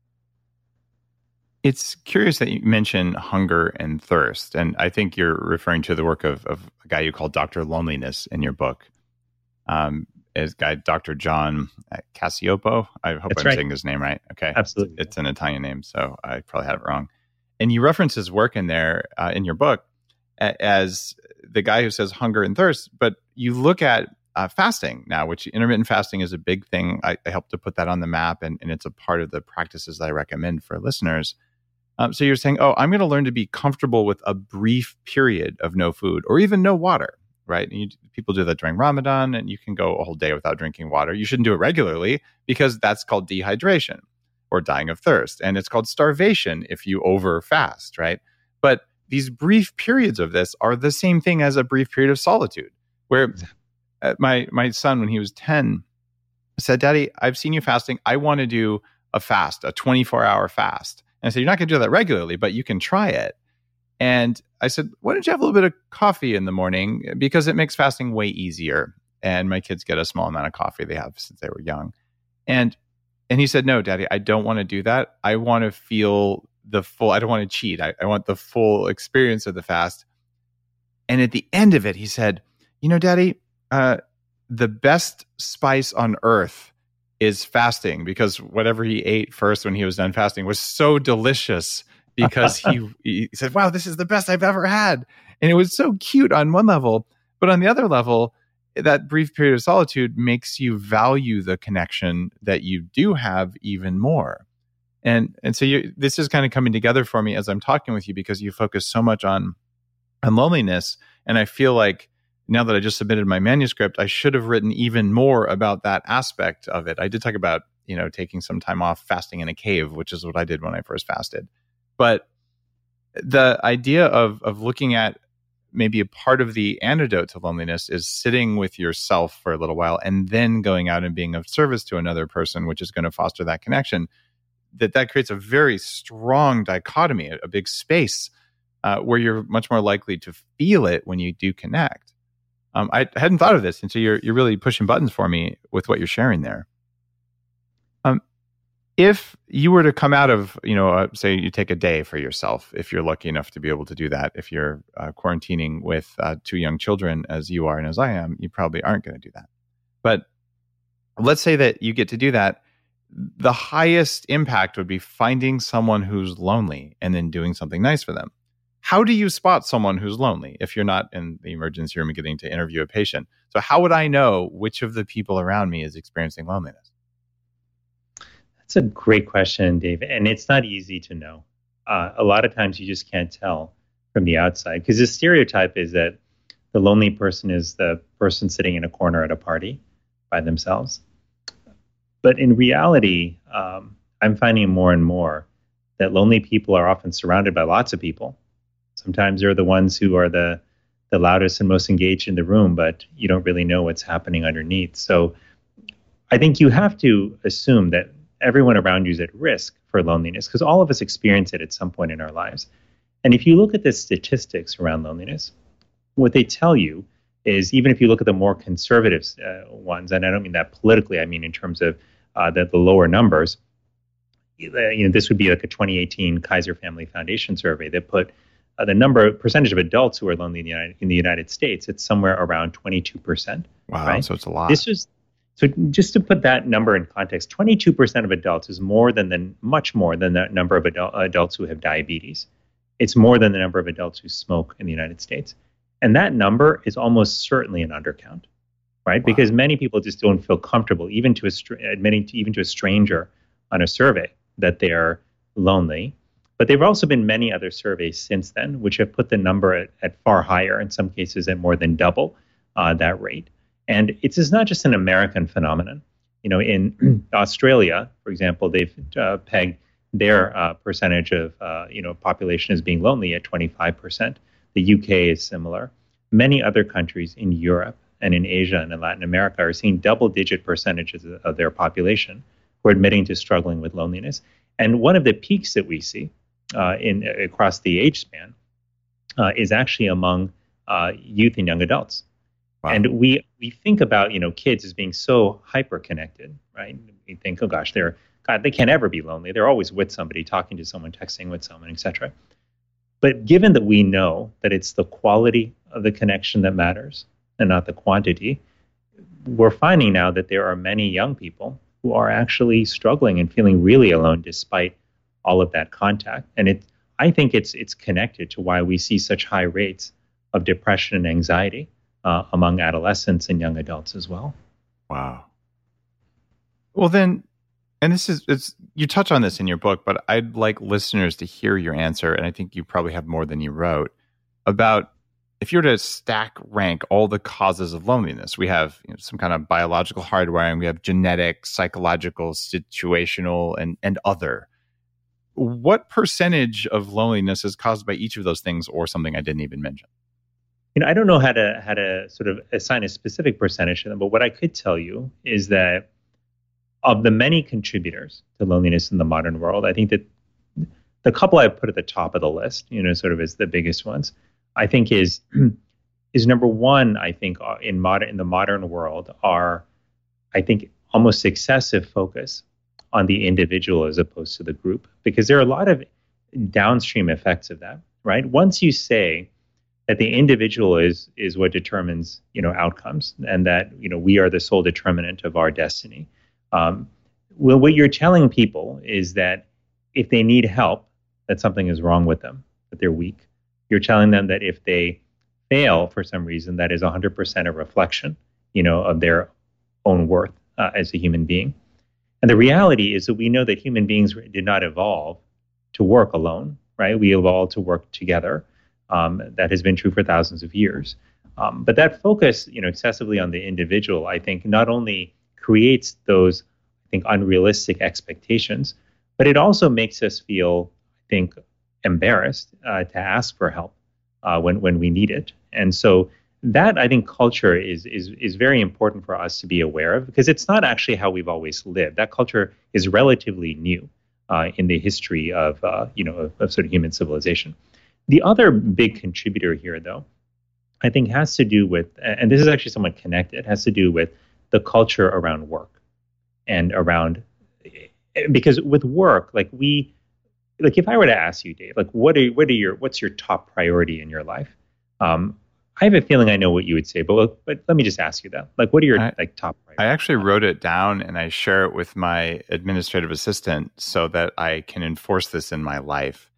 It's curious that you mention hunger and thirst. And I think you're referring to the work of, of a guy you call Doctor Loneliness in your book. Um, is guy Doctor John Cacioppo. I hope That's I'm right. saying his name right. Okay. Absolutely. It's, it's an Italian name, so I probably had it wrong. And you reference his work in there, uh, in your book, a, as the guy who says hunger and thirst, but you look at uh, fasting now, which intermittent fasting is a big thing. I, I helped to put that on the map, and, and it's a part of the practices that I recommend for listeners. Um, so you're saying, oh, I'm going to learn to be comfortable with a brief period of no food or even no water, right? And you, people do that during Ramadan, and you can go a whole day without drinking water. You shouldn't do it regularly because that's called dehydration or dying of thirst. And it's called starvation if you over fast, right? But these brief periods of this are the same thing as a brief period of solitude, where uh, my, my son, when he was ten, said, Daddy, I've seen you fasting. I want to do a fast, a twenty-four hour fast. And I said, you're not going to do that regularly, but you can try it. And I said, why don't you have a little bit of coffee in the morning? Because it makes fasting way easier. And my kids get a small amount of coffee they have since they were young. And and he said, no, Daddy, I don't want to do that. I want to feel the full, I don't want to cheat. I, I want the full experience of the fast. And at the end of it, he said, you know, Daddy, uh, the best spice on earth is fasting, because whatever he ate first when he was done fasting was so delicious, because he, he said, wow, this is the best I've ever had. And it was so cute on one level, but on the other level, that brief period of solitude makes you value the connection that you do have even more. And and so you, this is kind of coming together for me as I'm talking with you, because you focus so much on, on loneliness. And I feel like now that I just submitted my manuscript, I should have written even more about that aspect of it. I did talk about, you know, taking some time off, fasting in a cave, which is what I did when I first fasted. But the idea of of looking at maybe a part of the antidote to loneliness is sitting with yourself for a little while and then going out and being of service to another person, which is going to foster that connection, that that creates a very strong dichotomy, a, a big space uh, where you're much more likely to feel it when you do connect. Um, I hadn't thought of this, and so you're you're really pushing buttons for me with what you're sharing there. Um, if you were to come out of, you know, uh, say you take a day for yourself, if you're lucky enough to be able to do that, if you're uh, quarantining with uh, two young children as you are and as I am, you probably aren't going to do that. But let's say that you get to do that. The highest impact would be finding someone who's lonely and then doing something nice for them. how do you spot someone who's lonely if you're not in the emergency room and getting to interview a patient? So how would I know which of the people around me is experiencing loneliness? That's a great question, Dave. And it's not easy to know. Uh, a lot of times you just can't tell from the outside, because the stereotype is that the lonely person is the person sitting in a corner at a party by themselves. But in reality, um, I'm finding more and more that lonely people are often surrounded by lots of people. Sometimes they're the ones who are the, the loudest and most engaged in the room, but you don't really know what's happening underneath. So I think you have to assume that everyone around you is at risk for loneliness, because all of us experience it at some point in our lives. And if you look at the statistics around loneliness, what they tell you is, even if you look at the more conservative uh, ones, and I don't mean that politically, I mean in terms of uh, the, the lower numbers, you know, this would be like a twenty eighteen Kaiser Family Foundation survey that put uh, the number percentage of adults who are lonely in the United, in the United States, it's somewhere around twenty-two percent. Wow, right? So it's a lot. This is so just to put that number in context, twenty-two percent of adults is more than the much more than the number of adult, adults who have diabetes. It's more than the number of adults who smoke in the United States. And that number is almost certainly an undercount, right? Wow. Because many people just don't feel comfortable, even to a str- admitting to, even to a stranger on a survey, that they are lonely. But there have also been many other surveys since then, which have put the number at, at far higher, in some cases at more than double uh, that rate. And it's, it's not just an American phenomenon. You know, in Australia, for example, they've uh, pegged their uh, percentage of, uh, you know, population as being lonely at twenty-five percent. The U K is similar. Many other countries in Europe and in Asia and in Latin America are seeing double-digit percentages of their population who are admitting to struggling with loneliness. And one of the peaks that we see uh, in across the age span uh, is actually among uh, youth and young adults. Wow. And we we think about, you know, kids as being so hyper-connected, right? We think, oh gosh, they're God, they can't ever be lonely. They're always with somebody, talking to someone, texting with someone, et cetera. But given that we know that it's the quality of the connection that matters and not the quantity, we're finding now that there are many young people who are actually struggling and feeling really alone despite all of that contact. And it, I think it's it's connected to why we see such high rates of depression and anxiety uh, among adolescents and young adults as well. Wow. Well, then, and this is, it's, you touch on this in your book, but I'd like listeners to hear your answer, and I think you probably have more than you wrote, about if you were to stack rank all the causes of loneliness. We have, you know, some kind of biological hardwiring, we have genetic, psychological, situational, and, and other. What percentage of loneliness is caused by each of those things, or something I didn't even mention? You know, I don't know how to how to sort of assign a specific percentage to them, but what I could tell you is that of the many contributors to loneliness in the modern world, I think that the couple I put at the top of the list, you know, sort of as the biggest ones, I think is is number one. I think in modern in the modern world are, I think, almost excessive focus on the individual as opposed to the group, because there are a lot of downstream effects of that, right? Once you say that the individual is is what determines, you know, outcomes, and that, you know, we are the sole determinant of our destiny. Um, well, what you're telling people is that if they need help, that something is wrong with them, that they're weak. You're telling them that if they fail for some reason, that is one hundred percent a reflection, you know, of their own worth uh, as a human being. And the reality is that we know that human beings did not evolve to work alone, right? We evolved to work together. Um, that has been true for thousands of years. Um, but that focus, you know, excessively on the individual, I think, not only creates those, I think, unrealistic expectations, but it also makes us feel, I think, embarrassed uh, to ask for help uh, when when we need it. And so that, I think, culture is is is very important for us to be aware of, because it's not actually how we've always lived. That culture is relatively new uh, in the history of uh, you know of, of sort of human civilization. The other big contributor here, though, I think has to do with, and this is actually somewhat connected, has to do with the culture around work and around, because with work, like we, like if I were to ask you, Dave, like what are what are your what's your top priority in your life? Um, I have a feeling I know what you would say, but but let me just ask you that. Like, what are your I, like top priorities? I actually wrote it down and I share it with my administrative assistant so that I can enforce this in my life.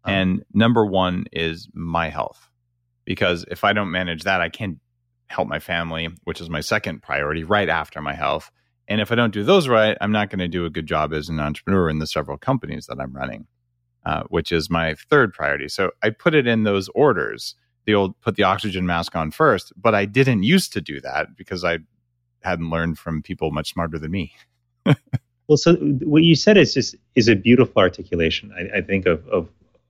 And number one is my health. Because if I don't manage that, I can't help my family, which is my second priority, right after my health. And if I don't do those right, I'm not going to do a good job as an entrepreneur in the several companies that I'm running, uh, which is my third priority. So I put it in those orders. The old put the oxygen mask on first, but I didn't used to do that because I hadn't learned from people much smarter than me. Well, so what you said is just is a beautiful articulation, I, I think, of, of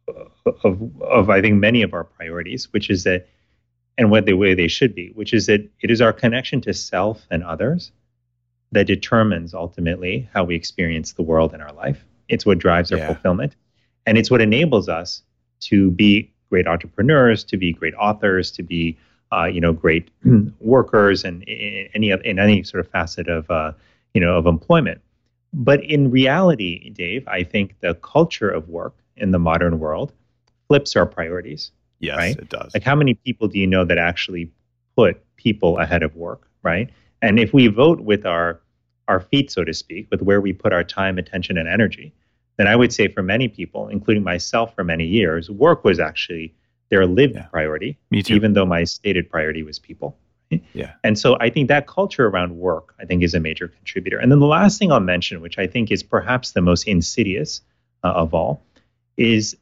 of of I think many of our priorities, which is that, and what the way they should be, which is that it is our connection to self and others that determines ultimately how we experience the world in our life. It's what drives our Yeah. fulfillment, and it's what enables us to be great entrepreneurs, to be great authors, to be uh, you know great workers, and in any in any sort of facet of uh, you know of employment. But in reality, Dave, I think the culture of work in the modern world flips our priorities. Yes, right? it does. Like, how many people do you know that actually put people ahead of work, right? And if we vote with our our feet, so to speak, with where we put our time, attention, and energy, then I would say for many people, including myself for many years, work was actually their lived Yeah. priority, Me too. even though my stated priority was people. Yeah. And so I think that culture around work, I think, is a major contributor. And then the last thing I'll mention, which I think is perhaps the most insidious uh, of all, is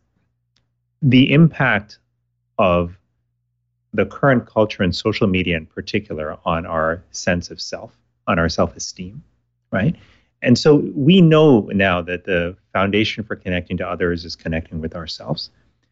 the impact of the current culture and social media in particular on our sense of self, on our self-esteem, right? And so we know now that the foundation for connecting to others is connecting with ourselves.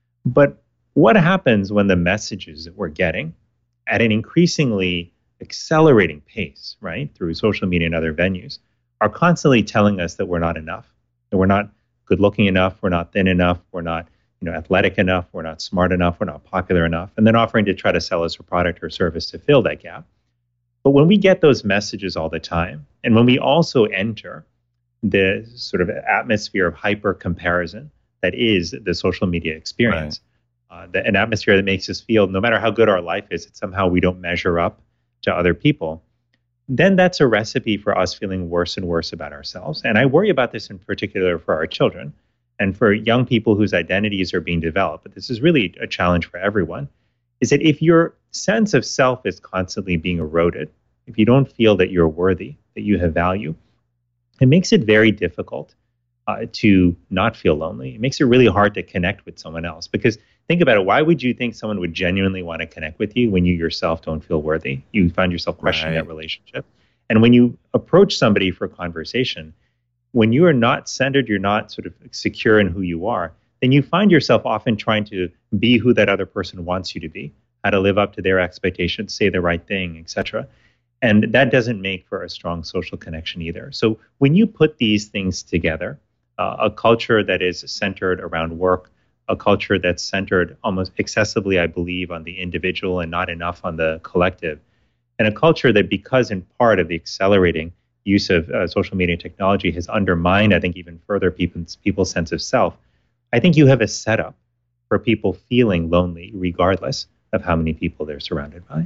But what happens when the messages that we're getting at an increasingly accelerating pace, right, through social media and other venues, are constantly telling us that we're not enough, that we're not good looking enough, we're not thin enough, we're not you know, athletic enough, we're not smart enough, we're not popular enough, and then offering to try to sell us a product or service to fill that gap. But when we get those messages all the time, and when we also enter the sort of atmosphere of hyper comparison that is the social media experience, right. uh, the, an atmosphere that makes us feel no matter how good our life is, that somehow we don't measure up to other people, then that's a recipe for us feeling worse and worse about ourselves. And I worry about this in particular for our children and for young people whose identities are being developed. But this is really a challenge for everyone, is that if your sense of self is constantly being eroded, if you don't feel that you're worthy, that you have value, it makes it very difficult uh, to not feel lonely. It makes it really hard to connect with someone else. Because think about it, why would you think someone would genuinely want to connect with you when you yourself don't feel worthy? You find yourself questioning Right. that relationship. And when you approach somebody for conversation, when you are not centered, you're not sort of secure in who you are, then you find yourself often trying to be who that other person wants you to be, how to live up to their expectations, say the right thing, et cetera. And that doesn't make for a strong social connection either. So when you put these things together, uh, a culture that is centered around work, a culture that's centered almost excessively, I believe, on the individual and not enough on the collective, and a culture that, because in part of the accelerating use of uh, social media technology has undermined, I think, even further people's, people's sense of self, I think you have a setup for people feeling lonely regardless of how many people they're surrounded by.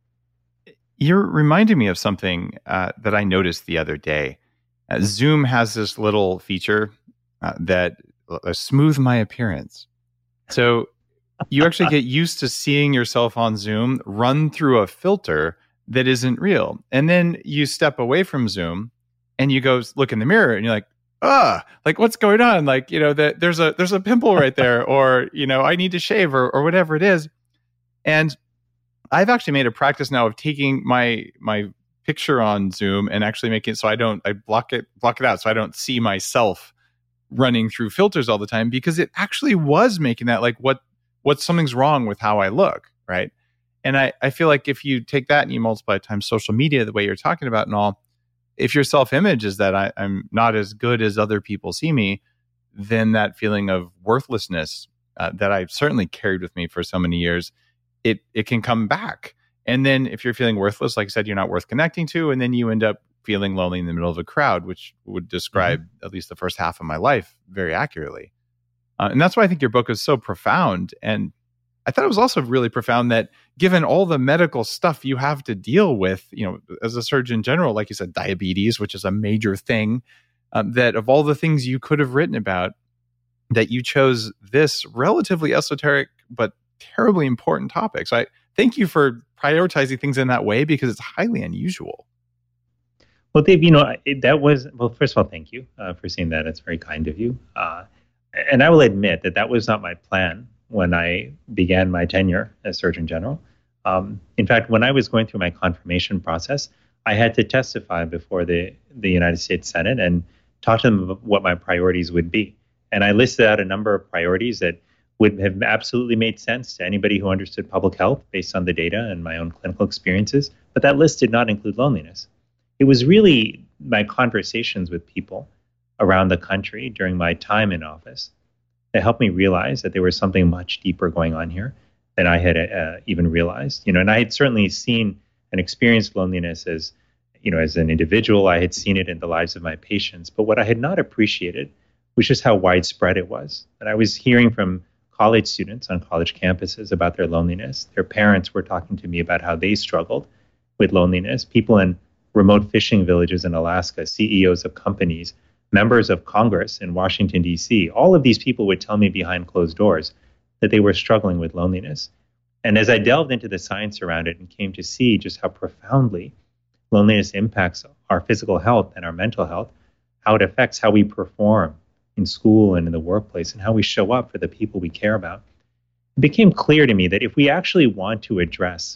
You're reminding me of something uh, that I noticed the other day. Uh, Zoom has this little feature uh, that uh, smooth my appearance. So you actually get used to seeing yourself on Zoom run through a filter that isn't real. And then you step away from Zoom and you go look in the mirror and you're like, ah, like what's going on? Like, you know, that there's a there's a pimple right there, or, you know, I need to shave or or whatever it is. And I've actually made a practice now of taking my my picture on Zoom and actually making it so I don't I block it block it out so I don't see myself running through filters all the time, because it actually was making that like what what something's wrong with how I look, right? And I, I feel like if you take that and you multiply it times social media the way you're talking about and all, if your self-image is that I, I'm not as good as other people see me, then that feeling of worthlessness uh, that I've certainly carried with me for so many years, it it can come back. And then if you're feeling worthless, like I said, you're not worth connecting to, and then you end up feeling lonely in the middle of a crowd, which would describe mm-hmm. at least the first half of my life very accurately. Uh, and that's why I think your book is so profound. And I thought it was also really profound that given all the medical stuff you have to deal with, you know, as a Surgeon General, like you said, diabetes, which is a major thing, um, that of all the things you could have written about, that you chose this relatively esoteric but terribly important topic. So I thank you for prioritizing things in that way, because it's highly unusual. Well, Dave, you know, it, that was, well, first of all, thank you uh, for saying that. It's very kind of you. Uh, and I will admit that that was not my plan when I began my tenure as Surgeon General. Um, in fact, when I was going through my confirmation process, I had to testify before the, the United States Senate and talk to them about what my priorities would be. And I listed out a number of priorities that would have absolutely made sense to anybody who understood public health based on the data and my own clinical experiences. But that list did not include loneliness. It was really my conversations with people around the country during my time in office that helped me realize that there was something much deeper going on here than I had uh, even realized. You know, and I had certainly seen and experienced loneliness as, you know, as an individual. I had seen it in the lives of my patients. But what I had not appreciated was just how widespread it was. And I was hearing from college students on college campuses about their loneliness. Their parents were talking to me about how they struggled with loneliness. People in remote fishing villages in Alaska, C E Os of companies, members of Congress in Washington, D C, all of these people would tell me behind closed doors that they were struggling with loneliness. And as I delved into the science around it and came to see just how profoundly loneliness impacts our physical health and our mental health, how it affects how we perform in school and in the workplace, and how we show up for the people we care about, it became clear to me that if we actually want to address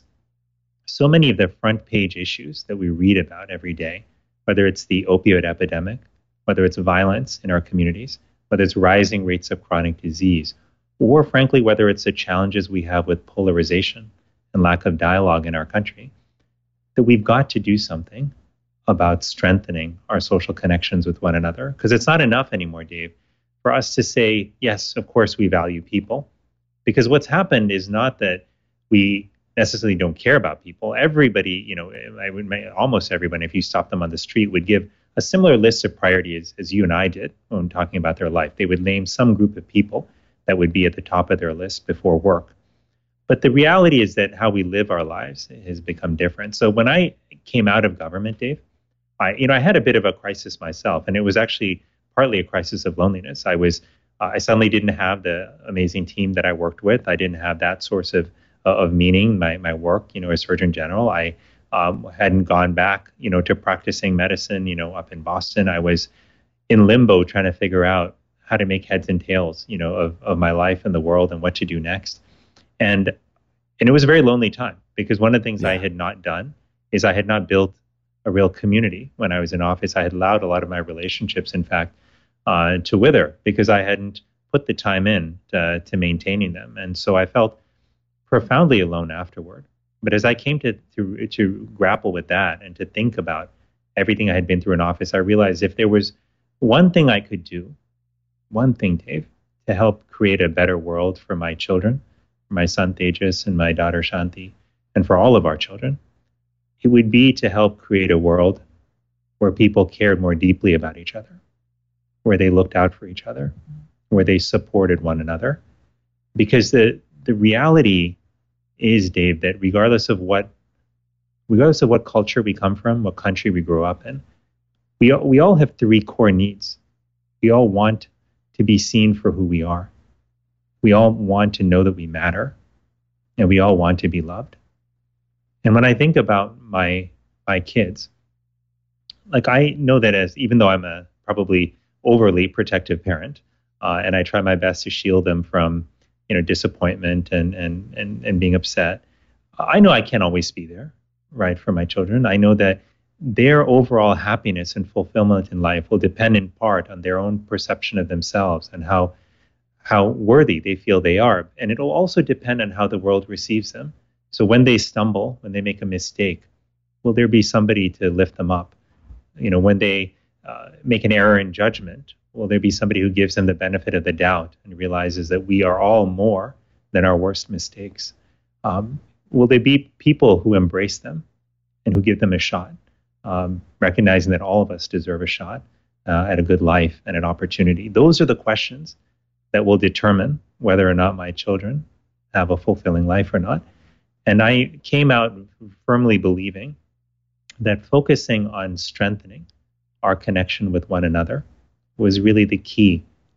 so many of the front page issues that we read about every day, whether it's the opioid epidemic, whether it's violence in our communities, whether it's rising rates of chronic disease, or frankly, whether it's the challenges we have with polarization and lack of dialogue in our country, that we've got to do something about strengthening our social connections with one another. Because it's not enough anymore, Dave, for us to say, yes, of course we value people. Because what's happened is not that we necessarily don't care about people. Everybody, you know, I would almost everyone, if you stop them on the street, would give a similar list of priorities as you and I did when talking about their life. They would name some group of people that would be at the top of their list before work. But the reality is that how we live our lives has become different. So when I came out of government, Dave, I, you know, I had a bit of a crisis myself, and it was actually partly a crisis of loneliness. I was, uh, I suddenly didn't have the amazing team that I worked with. I didn't have that source of uh, of meaning. My my work, you know, as Surgeon General, I um, hadn't gone back, you know, to practicing medicine, you know, up in Boston. I was in limbo trying to figure out how to make heads and tails, you know, of of my life and the world and what to do next. And and it was a very lonely time, because one of the things yeah. I had not done is I had not built a real community when I was in office. I had allowed a lot of my relationships, in fact, uh, to wither because I hadn't put the time in to, to maintaining them. And so I felt profoundly alone afterward. But as I came to, to to grapple with that and to think about everything I had been through in office, I realized if there was one thing I could do, one thing, Dave, to help create a better world for my children, for my son Tejas and my daughter Shanti, and for all of our children, it would be to help create a world where people cared more deeply about each other, where they looked out for each other, where they supported one another. Because the the reality is, Dave, that regardless of what regardless of what culture we come from, what country we grew up in, we all, we all have three core needs. We all want to be seen for who we are. We all want to know that we matter, and we all want to be loved. And when I think about my my kids, like I know that as even though I'm a probably overly protective parent, uh, and I try my best to shield them from, you know, disappointment and and and and being upset, I know I can't always be there, right, for my children. I know that their overall happiness and fulfillment in life will depend in part on their own perception of themselves and how how worthy they feel they are, and it'll also depend on how the world receives them. So when they stumble, when they make a mistake, will there be somebody to lift them up? You know, when they uh, make an error in judgment, will there be somebody who gives them the benefit of the doubt and realizes that we are all more than our worst mistakes? Um, will there be people who embrace them and who give them a shot, um, recognizing that all of us deserve a shot uh, at a good life and an opportunity? Those are the questions that will determine whether or not my children have a fulfilling life or not. And I came out firmly believing that focusing on strengthening our connection with one another was really the key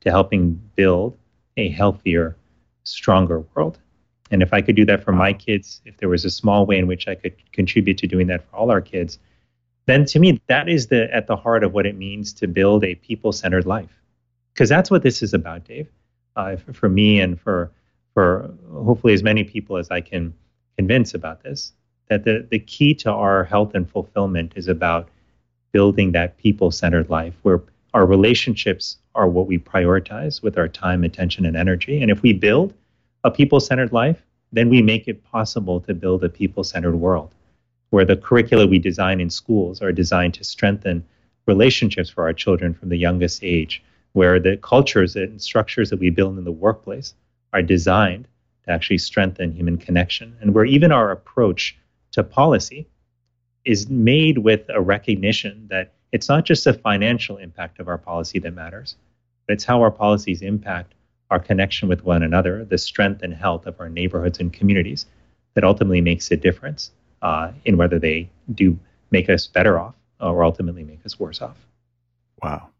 to helping build a healthier, stronger world. And if I could do that for my kids, if there was a small way in which I could contribute to doing that for all our kids, then to me, that is the at the heart of what it means to build a people-centered life. Because that's what this is about, Dave. Uh, for, for me and for for hopefully as many people as I can convince about this, that the, the key to our health and fulfillment is about building that people-centered life where our relationships are what we prioritize with our time, attention, and energy. And if we build a people-centered life, then we make it possible to build a people-centered world where the curricula we design in schools are designed to strengthen relationships for our children from the youngest age, where the cultures and structures that we build in the workplace are designed to actually strengthen human connection, and where even our approach to policy is made with a recognition that it's not just the financial impact of our policy that matters, but it's how our policies impact our connection with one another, the strength and health of our neighborhoods and communities that ultimately makes a difference uh, in whether they do make us better off or ultimately make us worse off. Wow.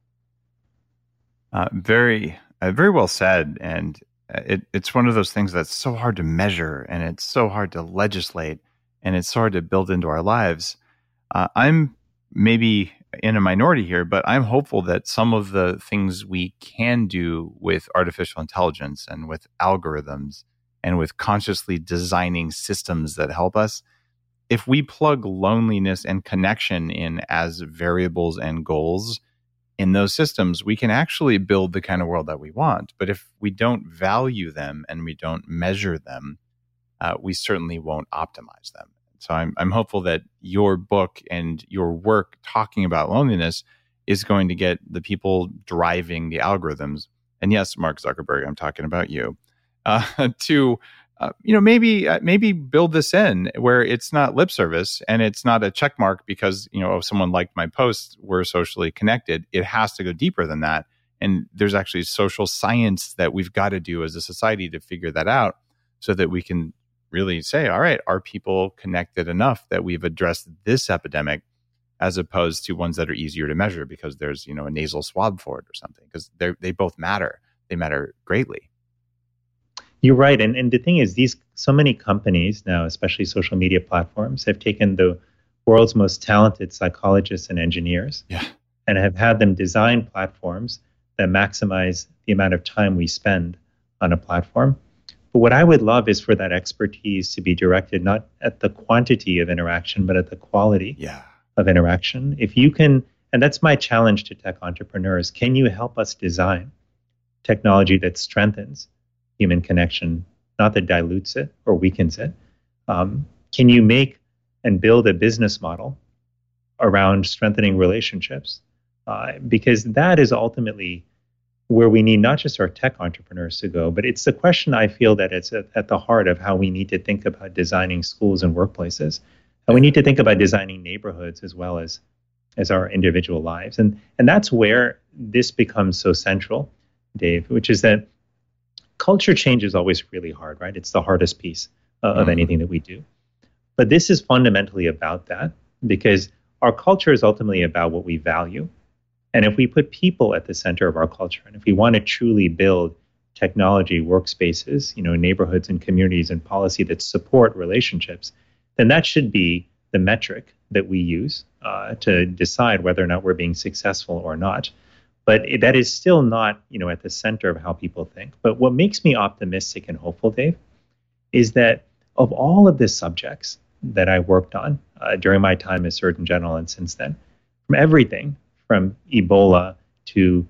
Uh, very, uh, very well said. And it, it's one of those things that's so hard to measure, and it's so hard to legislate, and it's so hard to build into our lives. Uh, I'm maybe in a minority here, but I'm hopeful that some of the things we can do with artificial intelligence and with algorithms and with consciously designing systems that help us, if we plug loneliness and connection in as variables and goals in those systems, we can actually build the kind of world that we want. But if we don't value them and we don't measure them, uh, we certainly won't optimize them. So I'm I'm hopeful that your book and your work talking about loneliness is going to get the people driving the algorithms. And yes, Mark Zuckerberg, I'm talking about you, uh, to uh, you know maybe uh, maybe build this in where it's not lip service and it's not a check mark because you know if someone liked my post, we're socially connected. It has to go deeper than that. And there's actually social science that we've got to do as a society to figure that out so that we can really say, all right, are people connected enough that we've addressed this epidemic as opposed to ones that are easier to measure because there's, you know, a nasal swab for it or something, because they they both matter. They matter greatly. You're right. And, and the thing is, these so many companies now, especially social media platforms, have taken the world's most talented psychologists and engineers yeah. and have had them design platforms that maximize the amount of time we spend on a platform. But what I would love is for that expertise to be directed not at the quantity of interaction, but at the quality yeah. of interaction. If you can, and that's my challenge to tech entrepreneurs, can you help us design technology that strengthens human connection, not that dilutes it or weakens it? Um, can you make and build a business model around strengthening relationships? Uh, because that is ultimately where we need not just our tech entrepreneurs to go, but it's the question I feel that it's at, at the heart of how we need to think about designing schools and workplaces. And we need to think about designing neighborhoods as well as, as our individual lives. And, and that's where this becomes so central, Dave, which is that culture change is always really hard, right? It's the hardest piece uh, of anything that we do. But this is fundamentally about that, because our culture is ultimately about what we value. And if we put people at the center of our culture, and if we want to truly build technology, workspaces, you know, neighborhoods and communities and policy that support relationships, then that should be the metric that we use uh, to decide whether or not we're being successful or not. But it, that is still not, you know, at the center of how people think. But what makes me optimistic and hopeful, Dave, is that of all of the subjects that I worked on uh, during my time as Surgeon General and since then, from everything from Ebola to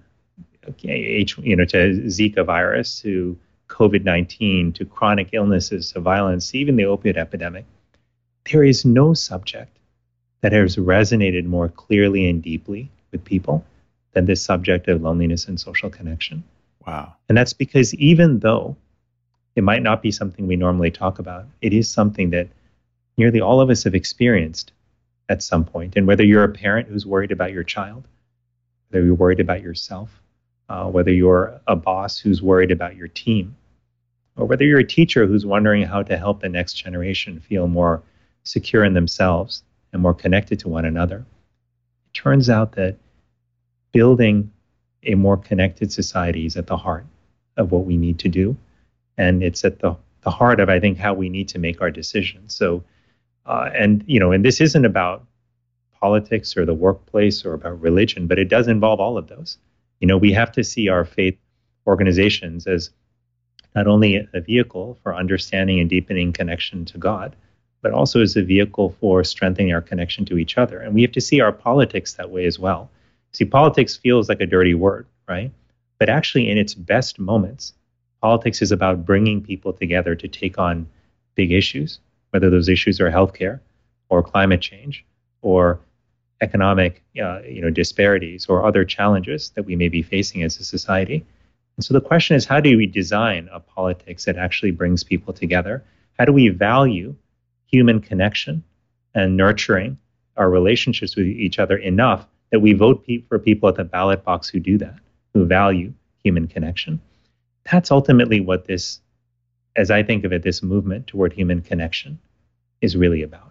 H, you know, to Zika virus, to COVID nineteen, to chronic illnesses, to violence, to even the opioid epidemic, there is no subject that has resonated more clearly and deeply with people than this subject of loneliness and social connection. Wow. And that's because even though it might not be something we normally talk about, it is something that nearly all of us have experienced at some point. And whether you're a parent who's worried about your child, whether you're worried about yourself, uh, whether you're a boss who's worried about your team, or whether you're a teacher who's wondering how to help the next generation feel more secure in themselves and more connected to one another, it turns out that building a more connected society is at the heart of what we need to do. And it's at the, the heart of, I think, how we need to make our decisions. So, uh, and, you know, and this isn't about politics or the workplace or about religion, but it does involve all of those. You know, we have to see our faith organizations as not only a vehicle for understanding and deepening connection to God, but also as a vehicle for strengthening our connection to each other. And we have to see our politics that way as well. See, politics feels like a dirty word, right? But actually, in its best moments, politics is about bringing people together to take on big issues, whether those issues are healthcare or climate change or economic uh, you know, disparities or other challenges that we may be facing as a society. And so the question is, how do we design a politics that actually brings people together? How do we value human connection and nurturing our relationships with each other enough that we vote pe- for people at the ballot box who do that, who value human connection? That's ultimately what this, as I think of it, this movement toward human connection is really about.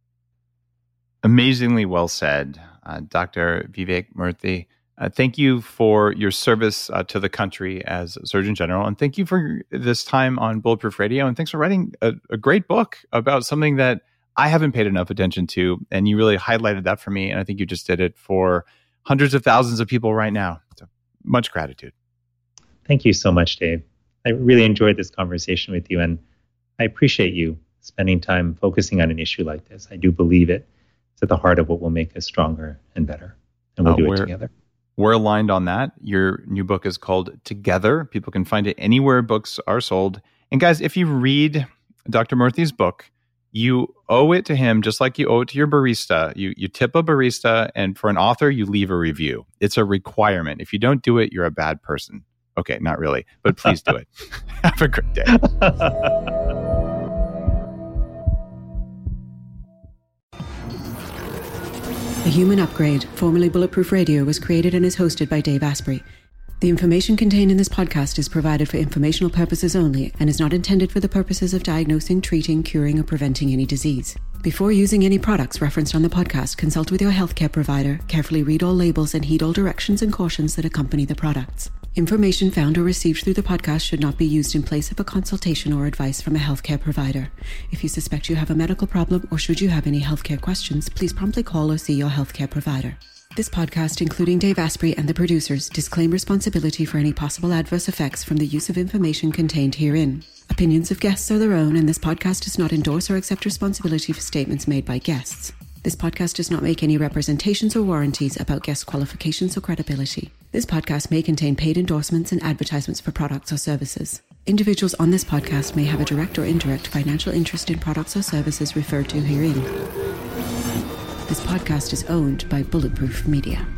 Amazingly well said, uh, Doctor Vivek Murthy. Uh, thank you for your service uh, to the country as Surgeon General, and thank you for this time on Bulletproof Radio, and thanks for writing a, a great book about something that I haven't paid enough attention to, and you really highlighted that for me, and I think you just did it for hundreds of thousands of people right now. So much gratitude. Thank you so much, Dave. I really enjoyed this conversation with you, and I appreciate you spending time focusing on an issue like this. I do believe it. It's at the heart of what will make us stronger and better, and we'll uh, do it together. We're aligned on that. Your new book is called Together. People can find it anywhere books are sold. And guys, if you read Doctor Murthy's book, you owe it to him just like you owe it to your barista. You you tip a barista, and for an author, you leave a review. It's a requirement. If you don't do it, you're a bad person. Okay, not really, but please do it. Have a great day. The Human Upgrade, formerly Bulletproof Radio, was created and is hosted by Dave Asprey. The information contained in this podcast is provided for informational purposes only and is not intended for the purposes of diagnosing, treating, curing, or preventing any disease. Before using any products referenced on the podcast, consult with your healthcare provider, carefully read all labels, and heed all directions and cautions that accompany the products. Information found or received through the podcast should not be used in place of a consultation or advice from a healthcare provider. If you suspect you have a medical problem or should you have any healthcare questions, please promptly call or see your healthcare provider. This podcast, including Dave Asprey and the producers, disclaim responsibility for any possible adverse effects from the use of information contained herein. Opinions of guests are their own, and this podcast does not endorse or accept responsibility for statements made by guests. This podcast does not make any representations or warranties about guest qualifications or credibility. This podcast may contain paid endorsements and advertisements for products or services. Individuals on this podcast may have a direct or indirect financial interest in products or services referred to herein. This podcast is owned by Bulletproof Media.